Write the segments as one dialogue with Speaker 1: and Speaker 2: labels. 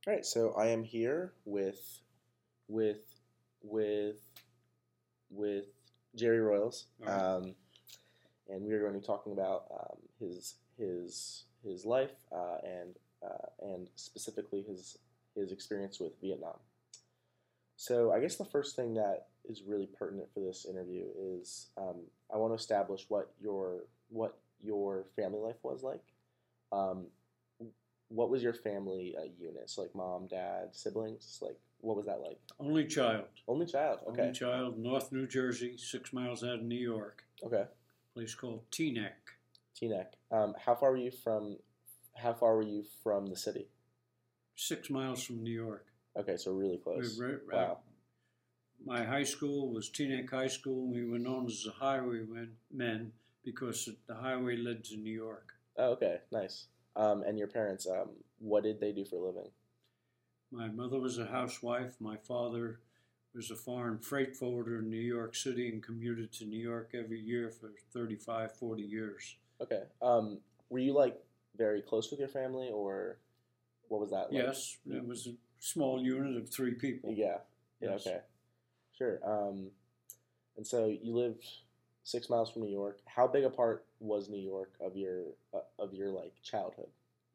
Speaker 1: All right, so I am here with with with Jerry Royals,
Speaker 2: All right.
Speaker 1: and we are going to be talking about his life and specifically his experience with Vietnam. So I guess the first thing that is really pertinent for this interview is I want to establish what your family life was like. Um, what was your family unit? So like mom, dad, siblings. Like what was that like?
Speaker 2: Only child.
Speaker 1: Only child.
Speaker 2: Only
Speaker 1: Okay.
Speaker 2: child, North New Jersey, 6 miles out of New York.
Speaker 1: Okay.
Speaker 2: Place called Teaneck.
Speaker 1: Teaneck. How far were you from? How far were you from the city?
Speaker 2: 6 miles from New York.
Speaker 1: Okay, so really close.
Speaker 2: Wow. My high school was Teaneck High School. We were known as the Highwaymen because the highway led to New York.
Speaker 1: Oh, okay, nice. And your parents, what did they do for a living?
Speaker 2: My mother was a housewife. My father was a foreign freight forwarder in New York City and commuted to New York every year for 35, 40 years.
Speaker 1: Okay. Were you like very close with your family, or what was that like?
Speaker 2: Yes, it was a small unit of 3 people.
Speaker 1: Yeah. Yeah.
Speaker 2: Yes.
Speaker 1: Okay. Sure. And so you lived 6 miles from New York. How big a part was New York of your like childhood?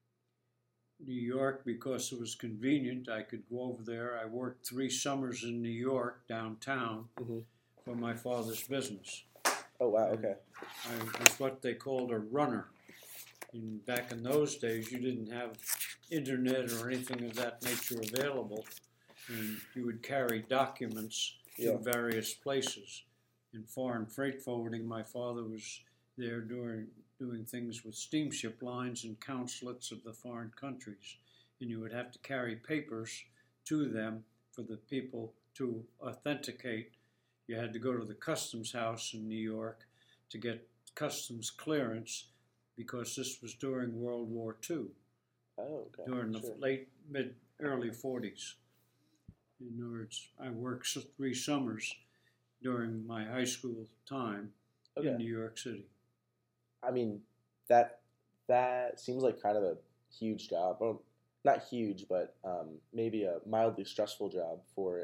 Speaker 2: New York, because it was convenient, I could go over there. I worked 3 summers in New York downtown
Speaker 1: Hmm.
Speaker 2: for my father's business.
Speaker 1: Oh wow.
Speaker 2: And
Speaker 1: Okay.
Speaker 2: I was what they called a runner. And back in those days, you didn't have internet or anything of that nature available, and you would carry documents
Speaker 1: Yeah.
Speaker 2: to various places. In foreign freight forwarding, my father was there doing things with steamship lines and consulates of the foreign countries, and you would have to carry papers to them for the people to authenticate. You had to go to the customs house in New York to get customs clearance because this was during World War II,
Speaker 1: Oh, okay.
Speaker 2: during the
Speaker 1: Sure.
Speaker 2: early 40s. In other words, I worked 3 summers during my high school time
Speaker 1: Okay.
Speaker 2: in New York City.
Speaker 1: I mean, that that seems like kind of a huge job. Well, not huge, but maybe a mildly stressful job for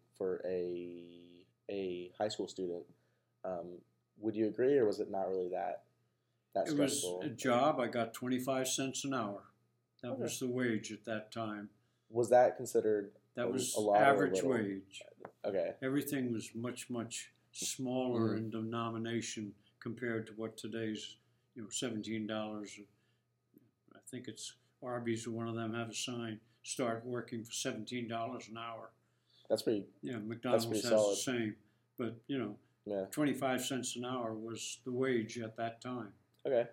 Speaker 1: a high school student. Um, would you agree, or was it not really that
Speaker 2: It was a
Speaker 1: stressful?
Speaker 2: job. I got 25 cents an hour. That
Speaker 1: Okay.
Speaker 2: was the wage at that time.
Speaker 1: Was that considered
Speaker 2: That
Speaker 1: a
Speaker 2: was
Speaker 1: lot or a
Speaker 2: average
Speaker 1: little?
Speaker 2: wage.
Speaker 1: Okay.
Speaker 2: Everything was much, much smaller
Speaker 1: Mm.
Speaker 2: in denomination compared to what today's, $17. I think it's Arby's or one of them have a sign, start working for $17 an hour.
Speaker 1: That's pretty.
Speaker 2: Yeah,
Speaker 1: That's
Speaker 2: McDonald's
Speaker 1: pretty
Speaker 2: has
Speaker 1: solid.
Speaker 2: the same. But,
Speaker 1: Yeah.
Speaker 2: 25 cents an hour was the wage at that time
Speaker 1: Okay.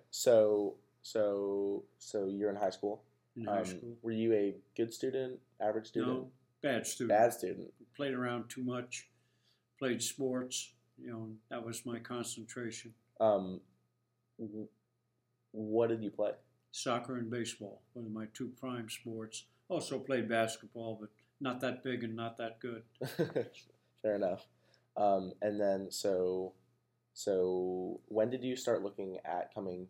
Speaker 1: So you're in high school.
Speaker 2: in high school.
Speaker 1: Were you a good student, average student,
Speaker 2: No, bad student.
Speaker 1: bad student?
Speaker 2: Played around too much, played sports. That was my concentration.
Speaker 1: Um, w- what did you play?
Speaker 2: Soccer and baseball were my 2 prime sports. Also played basketball, but not that big and not that good.
Speaker 1: Fair enough. And then so when did you start looking at coming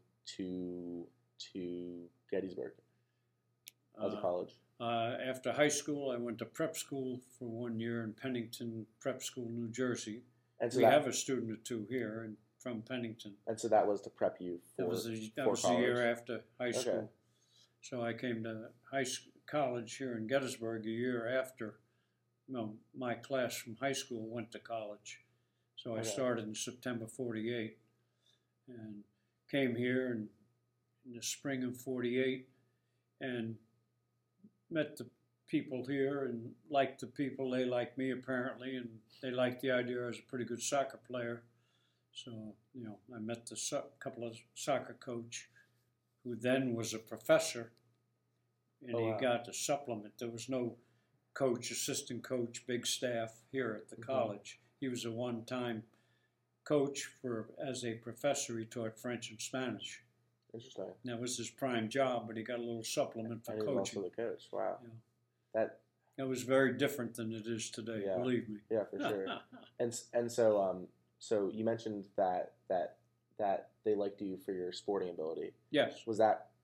Speaker 1: to Gettysburg as a
Speaker 2: Uh,
Speaker 1: college?
Speaker 2: After high school, I went to prep school for 1 year in Pennington Prep School, New Jersey.
Speaker 1: And so
Speaker 2: We
Speaker 1: that
Speaker 2: have a student or two here from Pennington.
Speaker 1: and so that was to prep you
Speaker 2: That
Speaker 1: for
Speaker 2: was the
Speaker 1: college.
Speaker 2: year after high
Speaker 1: Okay.
Speaker 2: school. So I came to college here in Gettysburg a year after. No, my class from high school went to college. So I
Speaker 1: Okay.
Speaker 2: started in September 48 and came here in the spring of 48 and met the people here and liked the people. They liked me apparently, and they liked the idea I was a pretty good soccer player. So, I met the couple of soccer coach who then was a professor, and
Speaker 1: Oh,
Speaker 2: he
Speaker 1: wow.
Speaker 2: got a supplement. There was no coach, assistant coach, big staff here at the
Speaker 1: Mhm.
Speaker 2: college. He was a one-time coach as a professor. He taught French and Spanish.
Speaker 1: Interesting.
Speaker 2: That was his prime job, but he got a little supplement for
Speaker 1: And he was
Speaker 2: coaching.
Speaker 1: also the coach. Wow.
Speaker 2: Yeah.
Speaker 1: That
Speaker 2: It was very different than it is today,
Speaker 1: Yeah.
Speaker 2: believe me.
Speaker 1: yeah, for sure. And so you mentioned that they liked you for your sporting ability.
Speaker 2: Yes.
Speaker 1: Was that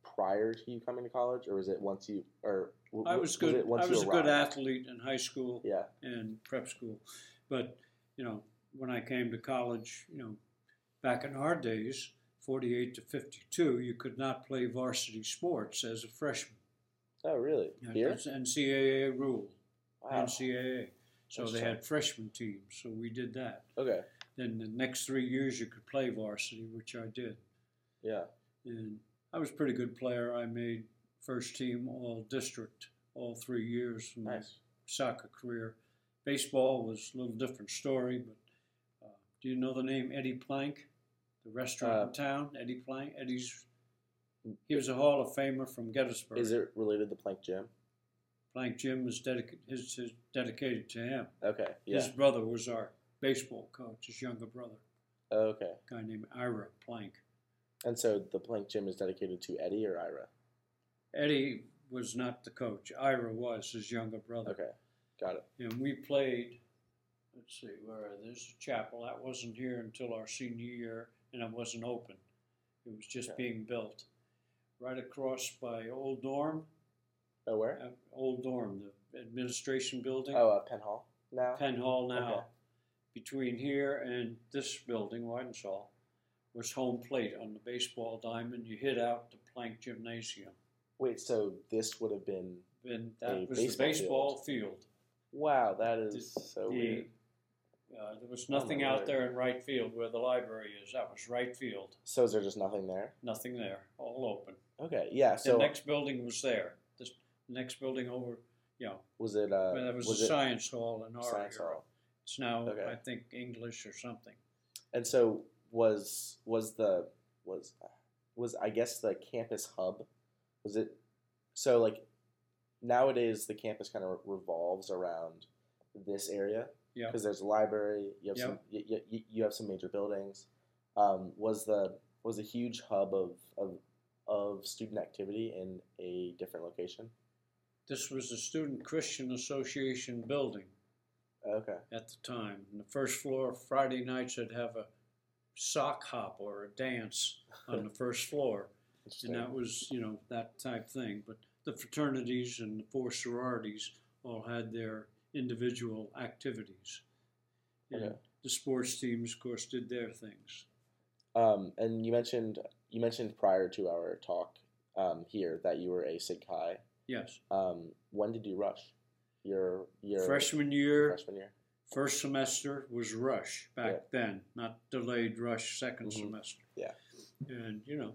Speaker 1: prior to you coming to college, or was it once you or
Speaker 2: I was good.
Speaker 1: it once
Speaker 2: I was
Speaker 1: you
Speaker 2: a good
Speaker 1: arrived?
Speaker 2: athlete in high school
Speaker 1: Yeah.
Speaker 2: and prep school, but when I came to college, back in our days, 48 to 52, you could not play varsity sports as a freshman.
Speaker 1: Oh, really? Here?
Speaker 2: That's NCAA rule.
Speaker 1: Wow.
Speaker 2: NCAA. So they
Speaker 1: Interesting.
Speaker 2: had freshman teams, so we did that.
Speaker 1: Okay.
Speaker 2: Then the next 3 years you could play varsity, which I did.
Speaker 1: Yeah.
Speaker 2: And I was a pretty good player. I made first team all district all 3 years of my
Speaker 1: Nice.
Speaker 2: soccer career. Baseball was a little different story, but do you know the name Eddie Plank? The restaurant in town, Eddie Plank. He was a Hall of Famer from Gettysburg.
Speaker 1: Is it related to Plank Gym?
Speaker 2: Plank Gym is dedicated to him.
Speaker 1: Okay. Yeah.
Speaker 2: His brother was our baseball coach, his younger brother,
Speaker 1: Okay.
Speaker 2: a guy named Ira Plank.
Speaker 1: And so the Plank Gym is dedicated to Eddie or Ira?
Speaker 2: Eddie was not the coach. Ira was his younger brother.
Speaker 1: Okay. Got it.
Speaker 2: And we played, let's see, there's a chapel. That wasn't here until our senior year, and it wasn't open. It was just being built. Right across by Old Dorm.
Speaker 1: Oh, where?
Speaker 2: Old Dorm, the administration building.
Speaker 1: Oh, Penn Hall now?
Speaker 2: Penn Hall now.
Speaker 1: Okay.
Speaker 2: Between here and this building, Weidensaal, was home plate on the baseball diamond. You hit out to Plank Gymnasium.
Speaker 1: Wait, so this would have been...
Speaker 2: And
Speaker 1: A
Speaker 2: that was the
Speaker 1: baseball
Speaker 2: baseball field.
Speaker 1: Wow, that is so
Speaker 2: The-
Speaker 1: weird.
Speaker 2: There was nothing
Speaker 1: my
Speaker 2: out
Speaker 1: word.
Speaker 2: there in right field where the library is. That was right field.
Speaker 1: So is there just nothing there?
Speaker 2: Nothing there. All open.
Speaker 1: Okay, yeah,
Speaker 2: The
Speaker 1: so
Speaker 2: next building was there. The next building over,
Speaker 1: was it...
Speaker 2: that was
Speaker 1: was
Speaker 2: the
Speaker 1: it
Speaker 2: science hall in our
Speaker 1: Science
Speaker 2: era.
Speaker 1: Hall?
Speaker 2: It's now,
Speaker 1: Okay.
Speaker 2: I think, English or something.
Speaker 1: And so was I guess the campus hub, was it, so like nowadays the campus kind of revolves around this area
Speaker 2: Yeah.
Speaker 1: because there's a library, you have some you have some major buildings. Was a huge hub of student activity in a different location?
Speaker 2: This was the Student Christian Association building
Speaker 1: Okay.
Speaker 2: at the time. And the first floor, Friday nights, I'd have a sock hop or a dance on the first floor.
Speaker 1: Interesting.
Speaker 2: And that was, that type thing. But the fraternities and the 4 sororities all had their individual activities. And
Speaker 1: Okay.
Speaker 2: the sports teams, of course, did their things.
Speaker 1: And you mentioned prior to our talk here that you were a Sig Chi.
Speaker 2: Yes.
Speaker 1: When did you rush? Your
Speaker 2: Freshman year,
Speaker 1: freshman year.
Speaker 2: first semester was rush back then, not delayed rush second
Speaker 1: Mhm.
Speaker 2: semester.
Speaker 1: Yeah.
Speaker 2: And, you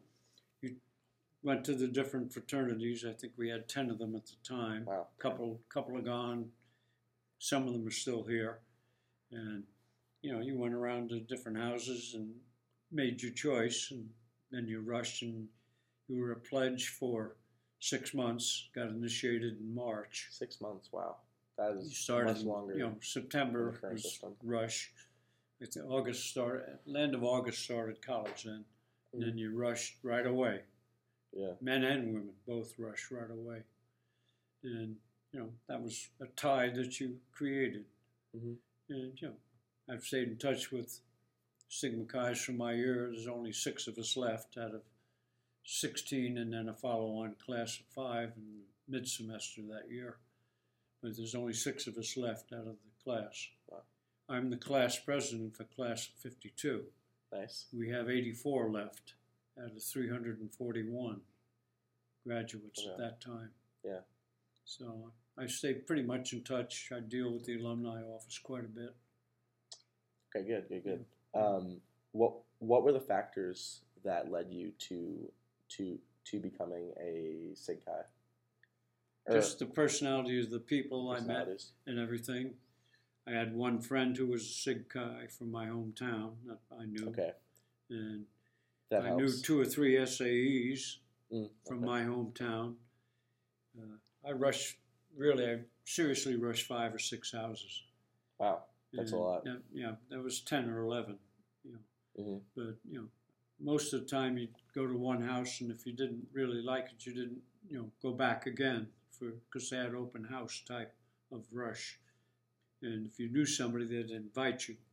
Speaker 2: went to the different fraternities. I think we had 10 of them at the time.
Speaker 1: Wow.
Speaker 2: Couple are gone. Some of them are still here. And, you went around to different houses and made your choice. And then you rushed and you were a pledge for 6 months, got initiated in March.
Speaker 1: 6 months. Wow, that
Speaker 2: You
Speaker 1: is
Speaker 2: started,
Speaker 1: much longer.
Speaker 2: September
Speaker 1: than the current
Speaker 2: was
Speaker 1: system.
Speaker 2: rush. It's August started, end of August started college then. And then you rushed right away.
Speaker 1: Yeah.
Speaker 2: Men and women both rushed right away. And, that was a tie that you created.
Speaker 1: Mhm.
Speaker 2: And, I've stayed in touch with Sigma Chi's from my year. There's only 6 of us left out of 16, and then a follow-on class of 5 in mid-semester that year. But there's only 6 of us left out of the class.
Speaker 1: Wow.
Speaker 2: I'm the class president for class of 52.
Speaker 1: Nice.
Speaker 2: We have 84 left out of 341 graduates at
Speaker 1: Okay.
Speaker 2: that time.
Speaker 1: Yeah.
Speaker 2: So I stay pretty much in touch. I deal with the alumni office quite a bit.
Speaker 1: Okay, good. What were the factors that led you to becoming a Sig Chi?
Speaker 2: Just the personality of the people I met
Speaker 1: Personalities.
Speaker 2: and everything. I had one friend who was a Sig Chi from my hometown that I knew.
Speaker 1: Okay,
Speaker 2: And
Speaker 1: that
Speaker 2: I
Speaker 1: helps.
Speaker 2: knew 2 or 3 SAEs from
Speaker 1: okay.
Speaker 2: my hometown. I seriously rushed 5 or 6 houses.
Speaker 1: Wow, that's a lot.
Speaker 2: That was 10 or 11.
Speaker 1: Mhm.
Speaker 2: But most of the time you'd go to one house, and if you didn't really like it, you didn't go back again because they had open house type of rush. And if you knew somebody, they'd invite you.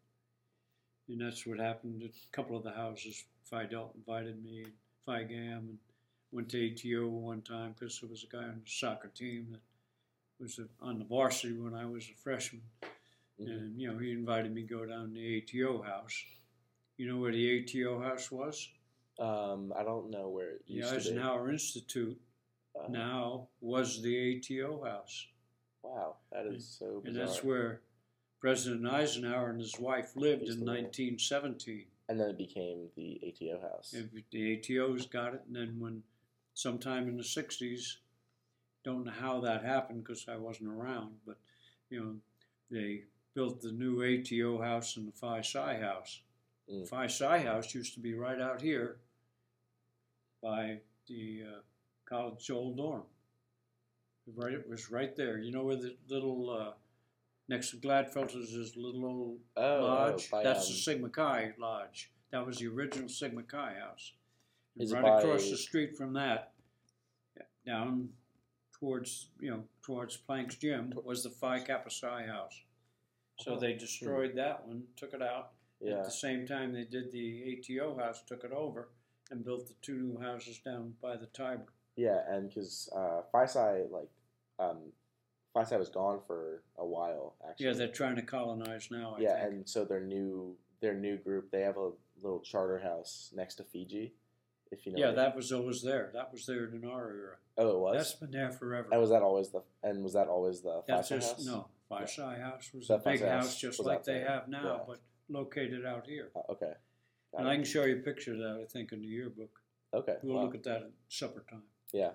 Speaker 2: And that's what happened at a couple of the houses. Phi Delta invited me, Phi Gam, and went to ATO one time because there was a guy on the soccer team that was on the varsity when I was a freshman.
Speaker 1: Mm-hmm.
Speaker 2: And, he invited me to go down to the ATO house. You know where the ATO house was?
Speaker 1: I don't know where it used to be.
Speaker 2: The Eisenhower Institute now was the ATO house.
Speaker 1: Wow, that is so bizarre.
Speaker 2: And that's where President Eisenhower and his wife lived in 1917.
Speaker 1: And then it became the ATO house.
Speaker 2: The ATOs got it, and then when sometime in the 60s, don't know how that happened because I wasn't around, but, they built the new ATO house and the Phi Psi house. Phi Psi house used to be right out here by the college old dorm. It was right there. You know where the little, next to Gladfelter's is a little old lodge? That's the Sigma Chi Lodge. That was the original Sigma Chi house. And right across the street from that, down towards Planck's Gym, was the Phi Kappa Psi house. So they destroyed that one, took it out. Yeah. At the same time, they did the ATO house, took it over, and built the two new houses down by the Tiber.
Speaker 1: Yeah, and because Phi Psi, Phi Psi was gone for a while, actually.
Speaker 2: Yeah, they're trying to colonize now, I
Speaker 1: think.
Speaker 2: Yeah,
Speaker 1: and so their new group, they have a little charter house next to Fiji, if you know.
Speaker 2: Yeah, that was always there. That was there in our era.
Speaker 1: Oh, it was?
Speaker 2: That's been there forever.
Speaker 1: And was that always the Phi Psi house?
Speaker 2: No, Phi Psi house was a big house just like they have now, but located out here.
Speaker 1: Okay.
Speaker 2: And I can show you a picture of that, I think, in the yearbook.
Speaker 1: Okay.
Speaker 2: We'll look at that at supper time.
Speaker 1: Yeah.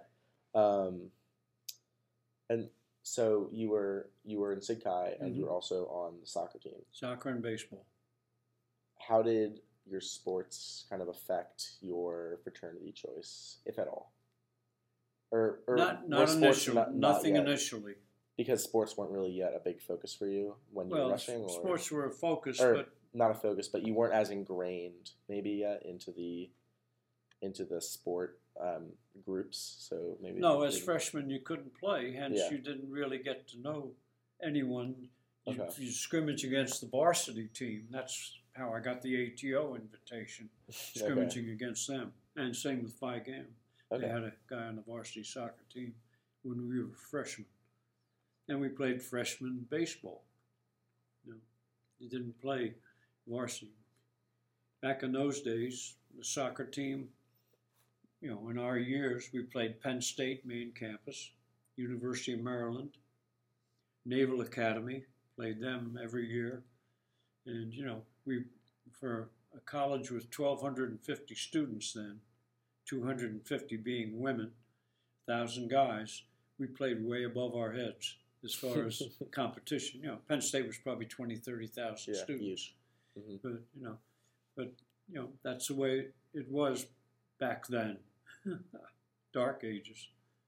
Speaker 1: And so you were in Sig Chi, and you were also on the soccer team.
Speaker 2: Soccer and baseball.
Speaker 1: How did your sports kind of affect your fraternity choice, if at all? Or
Speaker 2: not initially. Nothing initially.
Speaker 1: Because sports weren't really yet a big focus for you when you were rushing? Or
Speaker 2: sports were a focus,
Speaker 1: but not a focus, but you weren't as ingrained maybe yet into the sport groups. So maybe
Speaker 2: as freshmen you couldn't play, hence you didn't really get to know anyone. You scrimmage against the varsity team. That's how I got the ATO invitation, scrimmaging against them, and same with Phi Gam. They had a guy on the varsity soccer team when we were freshmen. And we played freshman baseball. You didn't play varsity. Back in those days, the soccer team, in our years, we played Penn State main campus, University of Maryland, Naval Academy, played them every year. And, we, for a college with 1,250 students then, 250 being women, 1,000 guys, we played way above our heads as far as competition. Penn State was probably 20, 30,000 students. Mm-hmm. But that's the way it was back then. Dark ages.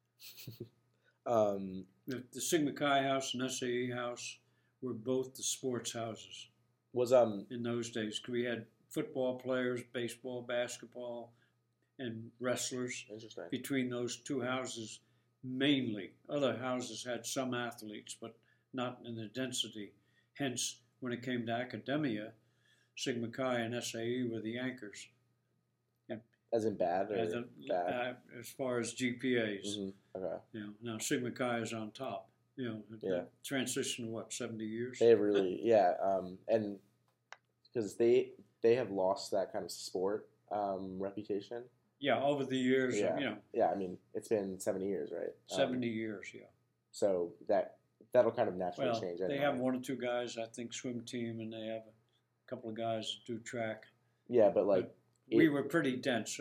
Speaker 2: The Sigma Chi house and SAE house were both the sports houses. In those days, we had football players, baseball, basketball, and wrestlers.
Speaker 1: Interesting.
Speaker 2: Between those two houses. Mainly. Other houses had some athletes, but not in the density. Hence, when it came to academia, Sigma Chi and SAE were the anchors.
Speaker 1: As in bad? Or bad?
Speaker 2: As far as GPAs.
Speaker 1: Mm-hmm. Okay.
Speaker 2: Now Sigma Chi is on top. Transition to 70 years?
Speaker 1: They really, and because they have lost that kind of sport reputation.
Speaker 2: Yeah, over the years,
Speaker 1: Yeah, I mean, it's been 70 years, right?
Speaker 2: 70 years, yeah.
Speaker 1: So that'll kind of naturally change.
Speaker 2: They have one or two guys, I think, swim team, and they have a couple of guys that do track.
Speaker 1: Yeah, but
Speaker 2: we were pretty dense.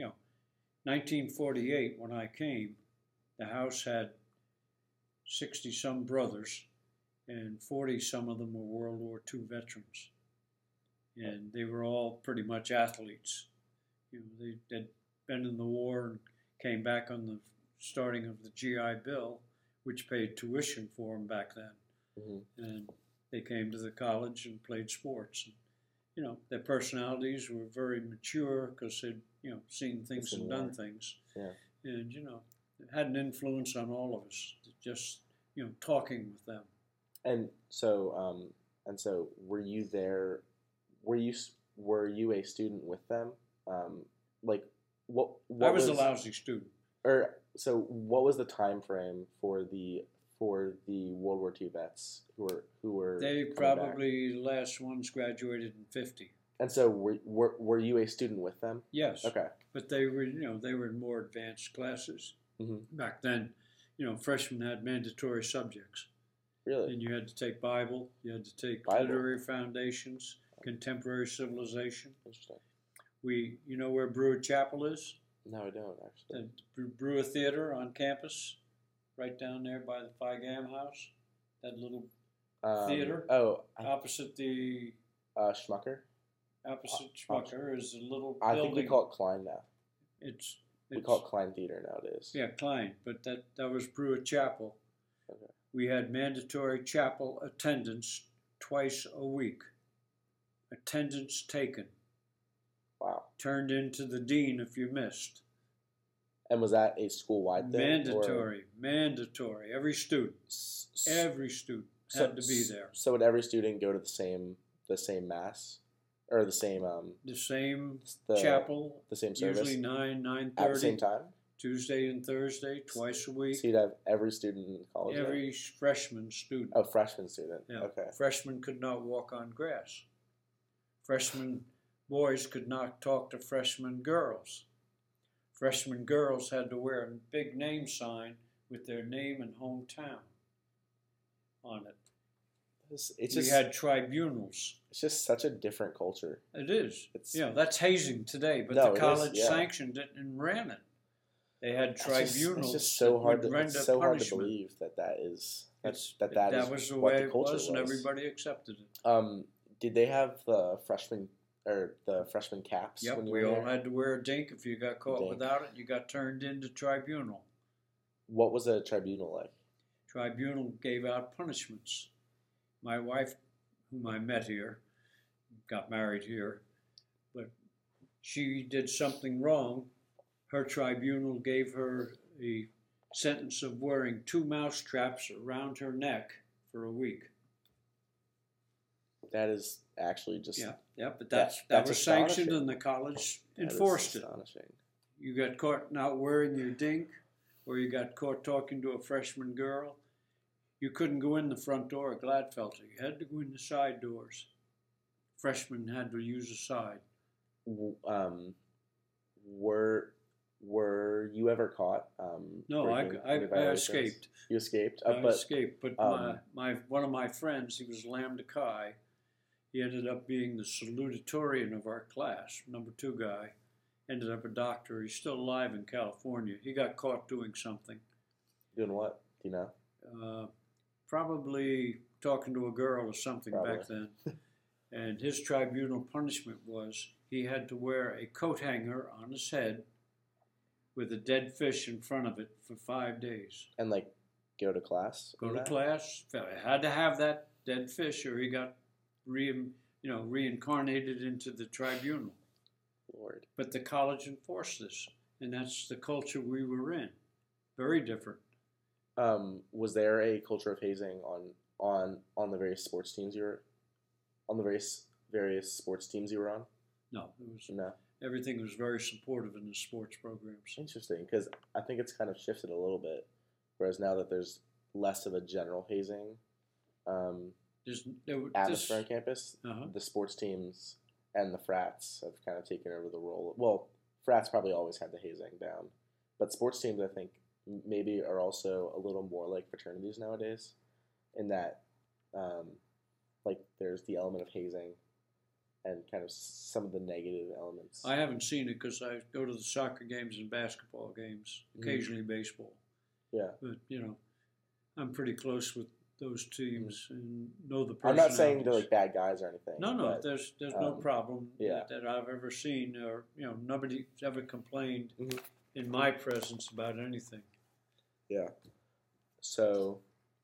Speaker 2: 1948, when I came, the house had 60-some brothers, and 40-some of them were World War II veterans. And they were all pretty much athletes. They'd been in the war and came back on the starting of the GI Bill, which paid tuition for them back then. Mm-hmm. And they came to the college and played sports. And, their personalities were very mature because they'd, seen things and done things.
Speaker 1: Yeah.
Speaker 2: And, it had an influence on all of us, just, talking with them.
Speaker 1: And so were you there, were you a student with them? what
Speaker 2: I was a lousy student.
Speaker 1: So what was the time frame for the World War II vets who were
Speaker 2: They
Speaker 1: coming back?
Speaker 2: probably, the last ones graduated in 50.
Speaker 1: And so were you a student with them?
Speaker 2: Yes.
Speaker 1: Okay.
Speaker 2: But they were in more advanced classes.
Speaker 1: Mm-hmm.
Speaker 2: Back then, freshmen had mandatory subjects.
Speaker 1: Really?
Speaker 2: And you had to take Bible, you had to take
Speaker 1: Bible.
Speaker 2: literary foundations, contemporary civilization.
Speaker 1: Interesting.
Speaker 2: You know where Brewer Chapel is?
Speaker 1: No, I don't actually.
Speaker 2: The Brewer Theater on campus, right down there by the Phi Gam House. That little theater.
Speaker 1: Oh,
Speaker 2: opposite the
Speaker 1: Schmucker.
Speaker 2: Opposite Schmucker is a little
Speaker 1: I
Speaker 2: building.
Speaker 1: think we call it Klein now. We call it Klein Theater nowadays.
Speaker 2: Yeah, Klein, but that was Brewer Chapel.
Speaker 1: Okay.
Speaker 2: We had mandatory chapel attendance twice a week. Attendance taken.
Speaker 1: Wow.
Speaker 2: Turned into the dean if you missed.
Speaker 1: And was that a school-wide thing?
Speaker 2: Mandatory. Every student had to be there.
Speaker 1: So would every student go to the same mass, or the same
Speaker 2: chapel?
Speaker 1: The same service.
Speaker 2: Usually 9:30
Speaker 1: at the same time.
Speaker 2: Tuesday and Thursday, twice a week.
Speaker 1: So you'd have every student in college.
Speaker 2: Every freshman student.
Speaker 1: Oh, freshman student.
Speaker 2: Yeah.
Speaker 1: Okay.
Speaker 2: Freshmen could not walk on grass. Freshman boys could not talk to freshman girls. Freshman girls had to wear a big name sign with their name and hometown on it. We had tribunals.
Speaker 1: It's just such a different culture.
Speaker 2: It is. That's hazing today, but the college sanctioned it and ran it. They had tribunals.
Speaker 1: It's just so hard to believe that was the way it was,
Speaker 2: and everybody accepted it.
Speaker 1: Did they have the freshman caps?
Speaker 2: Yep, we all had to wear a dink. If you got caught without it, you got turned into tribunal.
Speaker 1: What was a tribunal like?
Speaker 2: Tribunal gave out punishments. My wife, whom I met here, got married here, but she did something wrong. Her tribunal gave her a sentence of wearing 2 mouse traps around her neck for a week.
Speaker 1: That is actually just...
Speaker 2: Yeah, but that was sanctioned, and the college enforced it. You got caught not wearing your dink, or you got caught talking to a freshman girl, you couldn't go in the front door of Gladfelter. You had to go in the side doors. Freshmen had to use a side.
Speaker 1: Were you ever caught?
Speaker 2: No, I escaped.
Speaker 1: You escaped?
Speaker 2: I escaped, but one of my friends, he was Lambda Chi. He ended up being the salutatorian of our class, number 2 guy. Ended up a doctor. He's still alive in California. He got caught doing something.
Speaker 1: Doing what? Do you know?
Speaker 2: Probably talking to a girl or something back then. And his tribunal punishment was he had to wear a coat hanger on his head with a dead fish in front of it for 5 days.
Speaker 1: And go to class?
Speaker 2: Go to class. Had to have that dead fish, or he got reincarnated into the tribunal.
Speaker 1: Lord.
Speaker 2: But the college enforced this, and that's the culture we were in. Very different.
Speaker 1: Was there a culture of hazing on the various sports teams you were on?
Speaker 2: No, everything was very supportive in the sports programs.
Speaker 1: Interesting, because I think it's kind of shifted a little bit. Whereas now that there's less of a general hazing atmosphere on campus, the sports teams and the frats have kind of taken over the role. Well, frats probably always had the hazing down, but sports teams, I think, maybe are also a little more like fraternities nowadays, in that there's the element of hazing and kind of some of the negative elements.
Speaker 2: I haven't seen it because I go to the soccer games and basketball games, occasionally baseball.
Speaker 1: Yeah.
Speaker 2: But, I'm pretty close with those teams and know the personalities.
Speaker 1: I'm not saying they're bad guys or anything.
Speaker 2: No, but, there's no problem that I've ever seen, or, nobody's ever complained in my presence about anything.
Speaker 1: Yeah. So,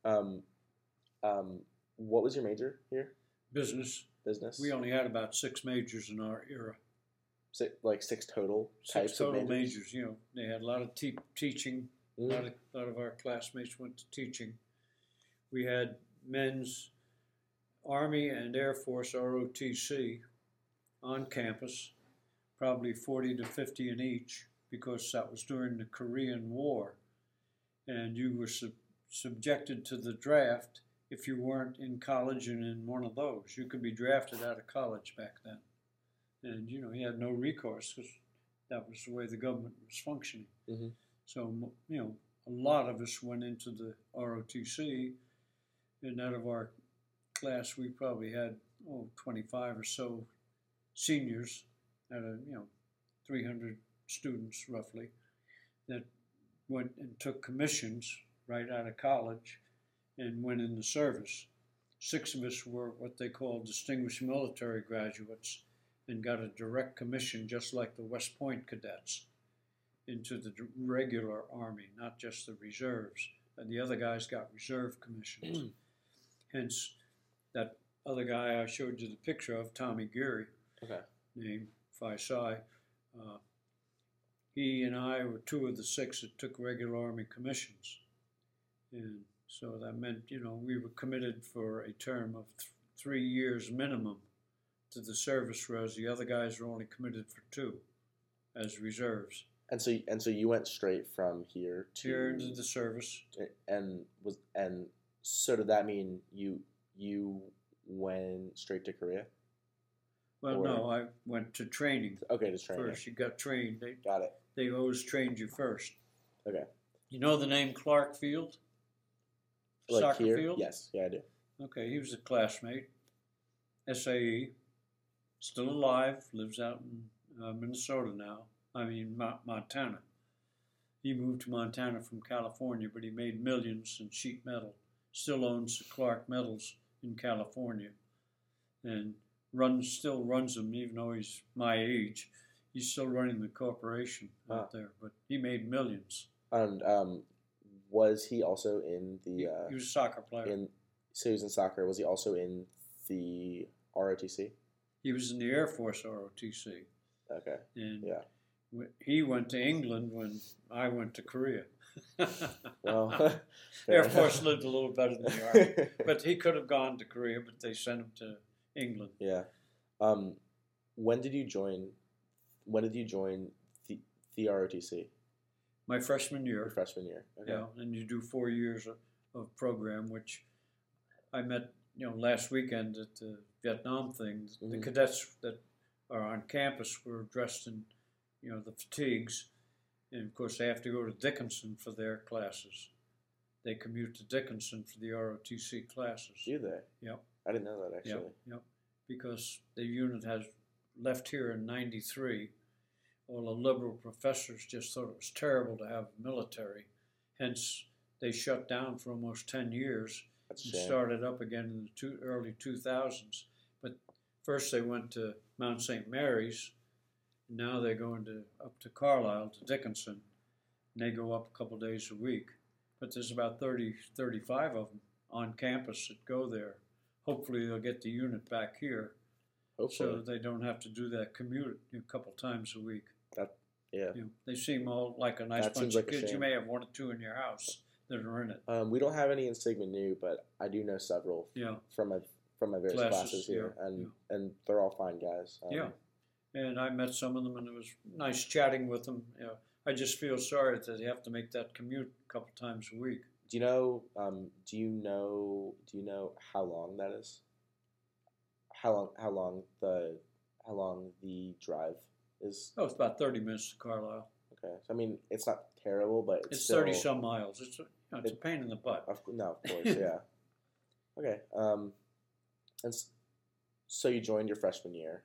Speaker 1: what was your major here?
Speaker 2: Business. We only had about 6 majors in our era.
Speaker 1: 6 total types
Speaker 2: 6 total
Speaker 1: of
Speaker 2: majors. They had a lot of teaching. A lot of our classmates went to teaching. We had men's Army and Air Force ROTC on campus, probably 40 to 50 in each. because that was during the Korean War, and you were subjected to the draft if you weren't in college and in one of those. You could be drafted out of college back then. And, he had no recourse because that was the way the government was functioning.
Speaker 1: Mm-hmm.
Speaker 2: So, a lot of us went into the ROTC, and out of our class, we probably had, 25 or so seniors out of, 300 students roughly that went and took commissions right out of college and went in the service. 6 of us were what they call distinguished military graduates and got a direct commission just like the West Point cadets into the regular Army, not just the reserves. And the other guys got reserve commissions. Hence, that other guy I showed you the picture of, Tommy Geary, named Phi Psi, he and I were 2 of the 6 that took regular Army commissions. And so that meant, we were committed for a term of 3 years minimum to the service, whereas the other guys were only committed for 2 as reserves.
Speaker 1: And so you went straight from here
Speaker 2: into the service.
Speaker 1: And so did that mean you went straight to Korea?
Speaker 2: Well, no, I went to training.
Speaker 1: Okay, to training.
Speaker 2: First, you got trained.
Speaker 1: Got it.
Speaker 2: They always trained you first.
Speaker 1: Okay.
Speaker 2: You know the name Clark Field?
Speaker 1: Like
Speaker 2: Soccer
Speaker 1: here?
Speaker 2: field?
Speaker 1: Yes, yeah, I do.
Speaker 2: Okay, he was a classmate. SAE, still alive, lives out in Minnesota now. Montana. He moved to Montana from California, but he made millions in sheet metal. Still owns the Clark Metals in California, and still runs them, even though he's my age. He's still running the corporation out there, but he made millions.
Speaker 1: And was he also in the?
Speaker 2: He was a soccer player.
Speaker 1: So he was in soccer. Was he also in the ROTC?
Speaker 2: He was in the Air Force ROTC.
Speaker 1: Okay.
Speaker 2: And
Speaker 1: yeah.
Speaker 2: He went to England when I went to Korea.
Speaker 1: Well,
Speaker 2: Air Force lived a little better than the Army, but he could have gone to Korea, but they sent him to England.
Speaker 1: Yeah. When did you join? When did you join the ROTC?
Speaker 2: My freshman year.
Speaker 1: Your freshman year. Okay.
Speaker 2: Yeah, and you do 4 years of program, which I met, last weekend at the Vietnam thing. Mm-hmm. The cadets that are on campus were dressed in, the fatigues, and of course they have to go to Dickinson for their classes. They commute to Dickinson for the ROTC classes.
Speaker 1: Do they?
Speaker 2: Yep.
Speaker 1: I didn't know that actually.
Speaker 2: Yep. Because the unit has left here in '93. All the liberal professors just thought it was terrible to have military. Hence, they shut down for almost 10 years and started up again in the early 2000s. But first they went to Mount St. Mary's. Now they're going up to Carlisle, to Dickinson. And they go up a couple days a week. But there's about 30, 35 of them on campus that go there. Hopefully they'll get the unit back here.
Speaker 1: Hopefully.
Speaker 2: So they don't have to do that commute a couple times a week.
Speaker 1: Yeah.
Speaker 2: They seem all like a nice bunch of kids. You may have 1 or 2 in your house that are in it.
Speaker 1: We don't have any in Sigma Nu, but I do know several from my various classes here, and they're all fine guys.
Speaker 2: And I met some of them, and it was nice chatting with them. I just feel sorry that they have to make that commute a couple times a week.
Speaker 1: Do you know? Do you know how long that is? How long the drive is?
Speaker 2: Oh, it's about 30 minutes to Carlisle.
Speaker 1: Okay, so I mean, it's not terrible, but it's
Speaker 2: still 30 some miles. It's a pain in the butt.
Speaker 1: Of course, yeah. Okay, and so you joined your freshman year.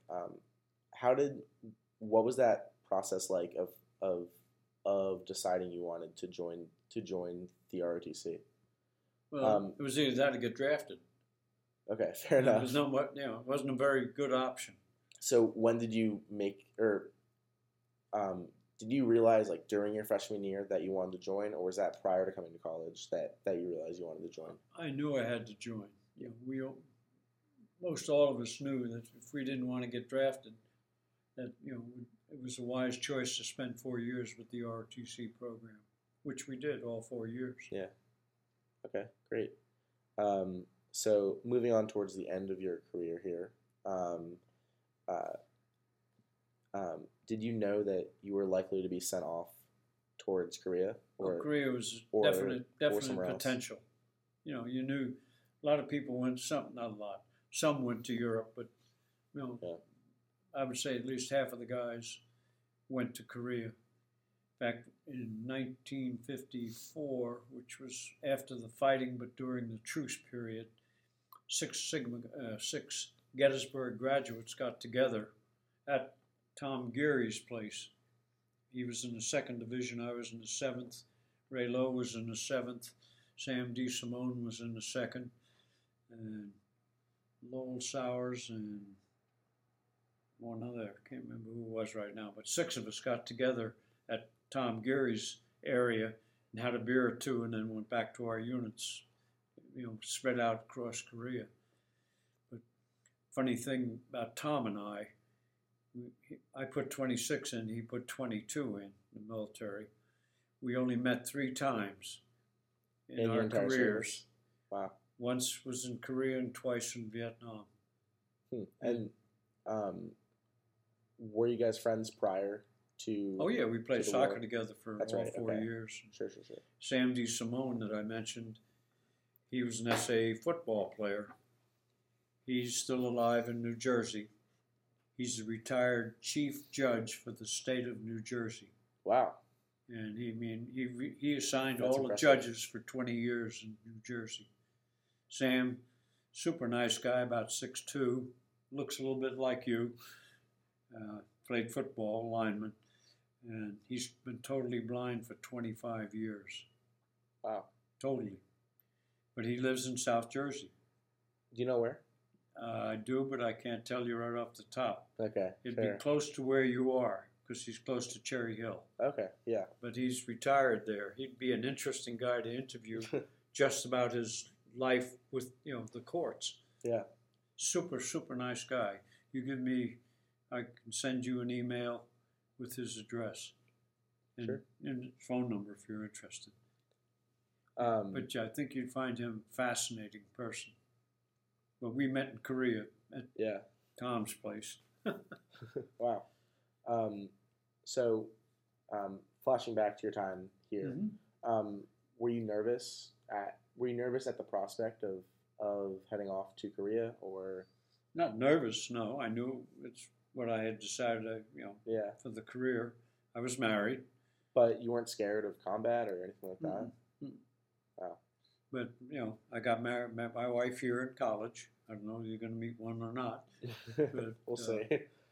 Speaker 1: What was that process like of deciding you wanted to join the ROTC?
Speaker 2: Well, it was either that or get drafted.
Speaker 1: Okay, fair enough.
Speaker 2: It wasn't a very good option.
Speaker 1: So when did you did you realize like during your freshman year that you wanted to join, or was that prior to coming to college that you realized you wanted to join?
Speaker 2: I knew I had to join. Most all of us knew that if we didn't want to get drafted, that it was a wise choice to spend 4 years with the ROTC program, which we did all 4 years.
Speaker 1: Yeah. Okay, great. So moving on towards the end of your career here, did you know that you were likely to be sent off towards Korea,
Speaker 2: Well, Korea was
Speaker 1: or
Speaker 2: definite
Speaker 1: somewhere else?
Speaker 2: potential. You knew a lot of people went, not a lot, some went to Europe, but,
Speaker 1: Yeah.
Speaker 2: I would say at least half of the guys went to Korea. Back in 1954, which was after the fighting but during the truce period, six Gettysburg graduates got together at Tom Geary's place. He was in the 2nd Division, I was in the 7th. Ray Lowe was in the 7th. Sam DeSimone was in the 2nd. And Lowell Sowers and one other, I can't remember who it was right now, but 6 of us got together at Tom Geary's area and had a beer or two and then went back to our units, spread out across Korea. But funny thing about Tom and I put 26 in, he put 22 in the military. We only met 3 times in our careers.
Speaker 1: Service. Wow.
Speaker 2: Once was in Korea and twice in Vietnam.
Speaker 1: And were you guys friends prior to?
Speaker 2: Oh yeah, we played soccer together for all 4
Speaker 1: Okay.
Speaker 2: years.
Speaker 1: Sure.
Speaker 2: Sam DeSimone that I mentioned, he was an SA football player. He's still alive in New Jersey. He's a retired chief judge for the state of New Jersey.
Speaker 1: Wow.
Speaker 2: And he assigned
Speaker 1: That's
Speaker 2: all
Speaker 1: impressive.
Speaker 2: the judges for 20 years in New Jersey. Sam, super nice guy, about 6'2", looks a little bit like you. Played football, lineman, and he's been totally blind for 25 years.
Speaker 1: Wow.
Speaker 2: Totally. But he lives in South Jersey.
Speaker 1: Do you know where?
Speaker 2: I do, but I can't tell you right off the top.
Speaker 1: Okay.
Speaker 2: It'd
Speaker 1: fair.
Speaker 2: be close to where you are, because he's close to Cherry Hill.
Speaker 1: Okay. Yeah.
Speaker 2: But he's retired there. He'd be an interesting guy to interview just about his life with, the courts.
Speaker 1: Yeah.
Speaker 2: Super, super nice guy. You give me, I can send you an email with his address and,
Speaker 1: Sure.
Speaker 2: and phone number if you're interested. But I think you'd find him a fascinating person. But we met in Korea at Tom's place.
Speaker 1: Wow. So, flashing back to your time here, were you nervous at the prospect of heading off to Korea, or?
Speaker 2: Not nervous, no. I knew it's what I had decided, for the career. I was married.
Speaker 1: But you weren't scared of combat or anything like that?
Speaker 2: Mm-hmm.
Speaker 1: Wow.
Speaker 2: But, I got married, met my wife here in college. I don't know if you're going to meet one or not. But,
Speaker 1: We'll see.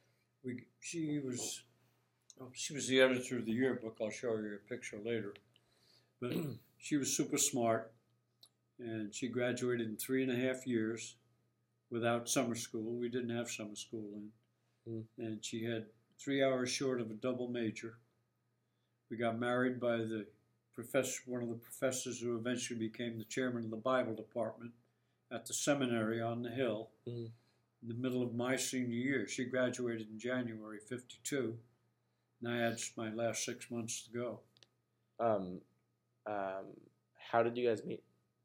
Speaker 2: She was the editor of the yearbook. I'll show you a picture later. But she was super smart, and she graduated in 3.5 years without summer school. We didn't have summer school then. And she had 3 hours short of a double major. We got married by one of the professors who eventually became the chairman of the Bible department at the seminary on the Hill. In the middle of my senior year. She graduated in January '52, and I had my last 6 months to go.
Speaker 1: How did you guys meet?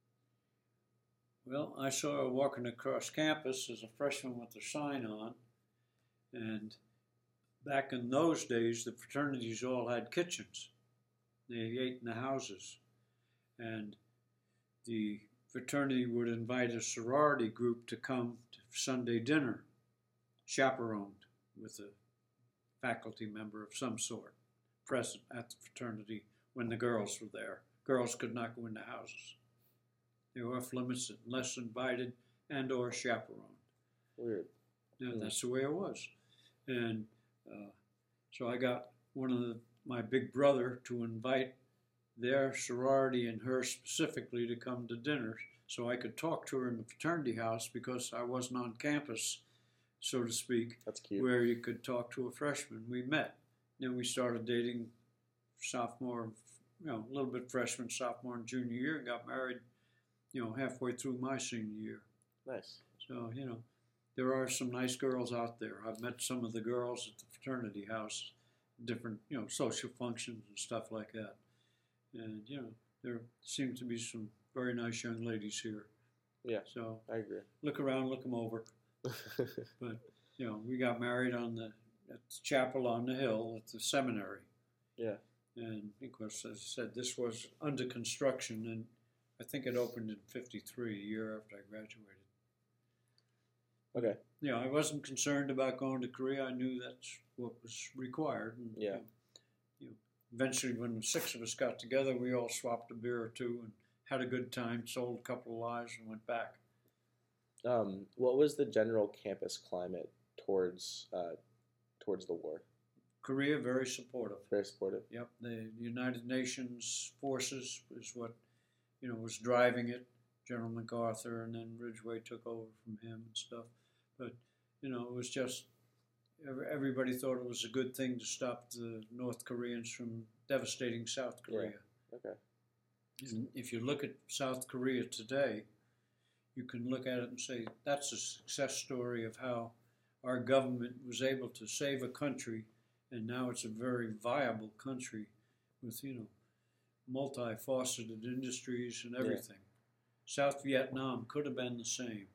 Speaker 2: Well, I saw her walking across campus as a freshman with a sign on, and back in those days, the fraternities all had kitchens. They ate in the houses, and the fraternity would invite a sorority group to come to Sunday dinner, chaperoned with a faculty member of some sort present at the fraternity when the girls were there. Girls could not go into houses. They were off limits unless invited and or chaperoned.
Speaker 1: Weird.
Speaker 2: That's the way it was. And so I got my big brother to invite their sorority and her specifically to come to dinners so I could talk to her in the fraternity house because I wasn't on campus, so to speak.
Speaker 1: That's cute.
Speaker 2: Where you could talk to a freshman. We met. Then we started dating sophomore, a little bit freshman, sophomore, and junior year, and got married, halfway through my senior year.
Speaker 1: Nice.
Speaker 2: So, there are some nice girls out there. I've met some of the girls at the fraternity house, different, social functions and stuff like that. And, there seem to be some very nice young ladies here.
Speaker 1: Yeah,
Speaker 2: so
Speaker 1: I agree.
Speaker 2: Look around, look them over. But, we got married on the at the chapel on the hill at the seminary.
Speaker 1: Yeah.
Speaker 2: And of course, as I said, this was under construction, and I think it opened in '53, a year after I graduated.
Speaker 1: Okay.
Speaker 2: Yeah, I wasn't concerned about going to Korea. I knew that's what was required. And,
Speaker 1: Yeah.
Speaker 2: Eventually, when the six of us got together, we all swapped a beer or two and had a good time, sold a couple of lives, and went back.
Speaker 1: What was the general campus climate towards the war?
Speaker 2: Korea, very supportive.
Speaker 1: Very supportive.
Speaker 2: Yep, the United Nations forces is what was driving it. General MacArthur, and then Ridgway took over from him and stuff. But it was just everybody thought it was a good thing to stop the North Koreans from devastating South Korea.
Speaker 1: Yeah. Okay.
Speaker 2: And if you look at South Korea today, you can look at it and say that's a success story of how our government was able to save a country, and now it's a very viable country with multifaceted industries and everything. Yeah. South Vietnam could have been the same.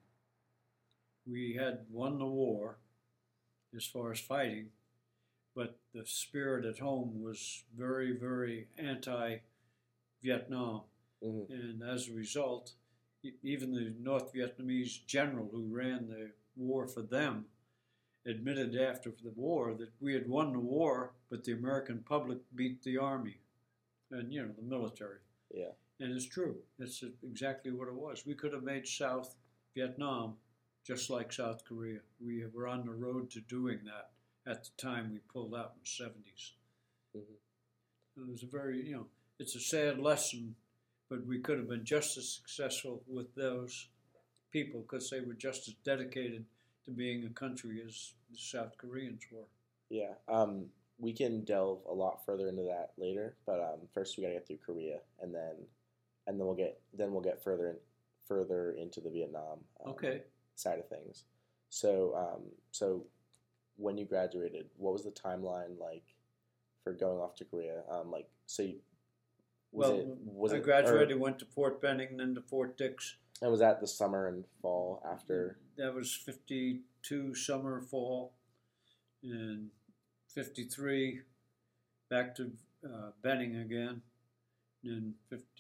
Speaker 2: We had won the war as far as fighting, but the spirit at home was very, very anti-Vietnam.
Speaker 1: Mm-hmm.
Speaker 2: And as a result, even the North Vietnamese general who ran the war for them admitted after the war that we had won the war, but the American public beat the army and, the military.
Speaker 1: Yeah.
Speaker 2: And it's true. That's exactly what it was. We could have made South Vietnam just like South Korea. We were on the road to doing that at the time we pulled out in the 70s.
Speaker 1: Mm-hmm.
Speaker 2: It was a very, it's a sad lesson, but we could have been just as successful with those people because they were just as dedicated to being a country as the South Koreans were.
Speaker 1: Yeah. We can delve a lot further into that later, but first we gotta get through Korea, and then we'll get further into the Vietnam side of things. So when you graduated, what was the timeline like for going off to Korea?
Speaker 2: I graduated, went to Fort Benning, then to Fort Dix.
Speaker 1: And was that the summer and fall after?
Speaker 2: That was 52 summer, fall, and 53 back to Benning again, and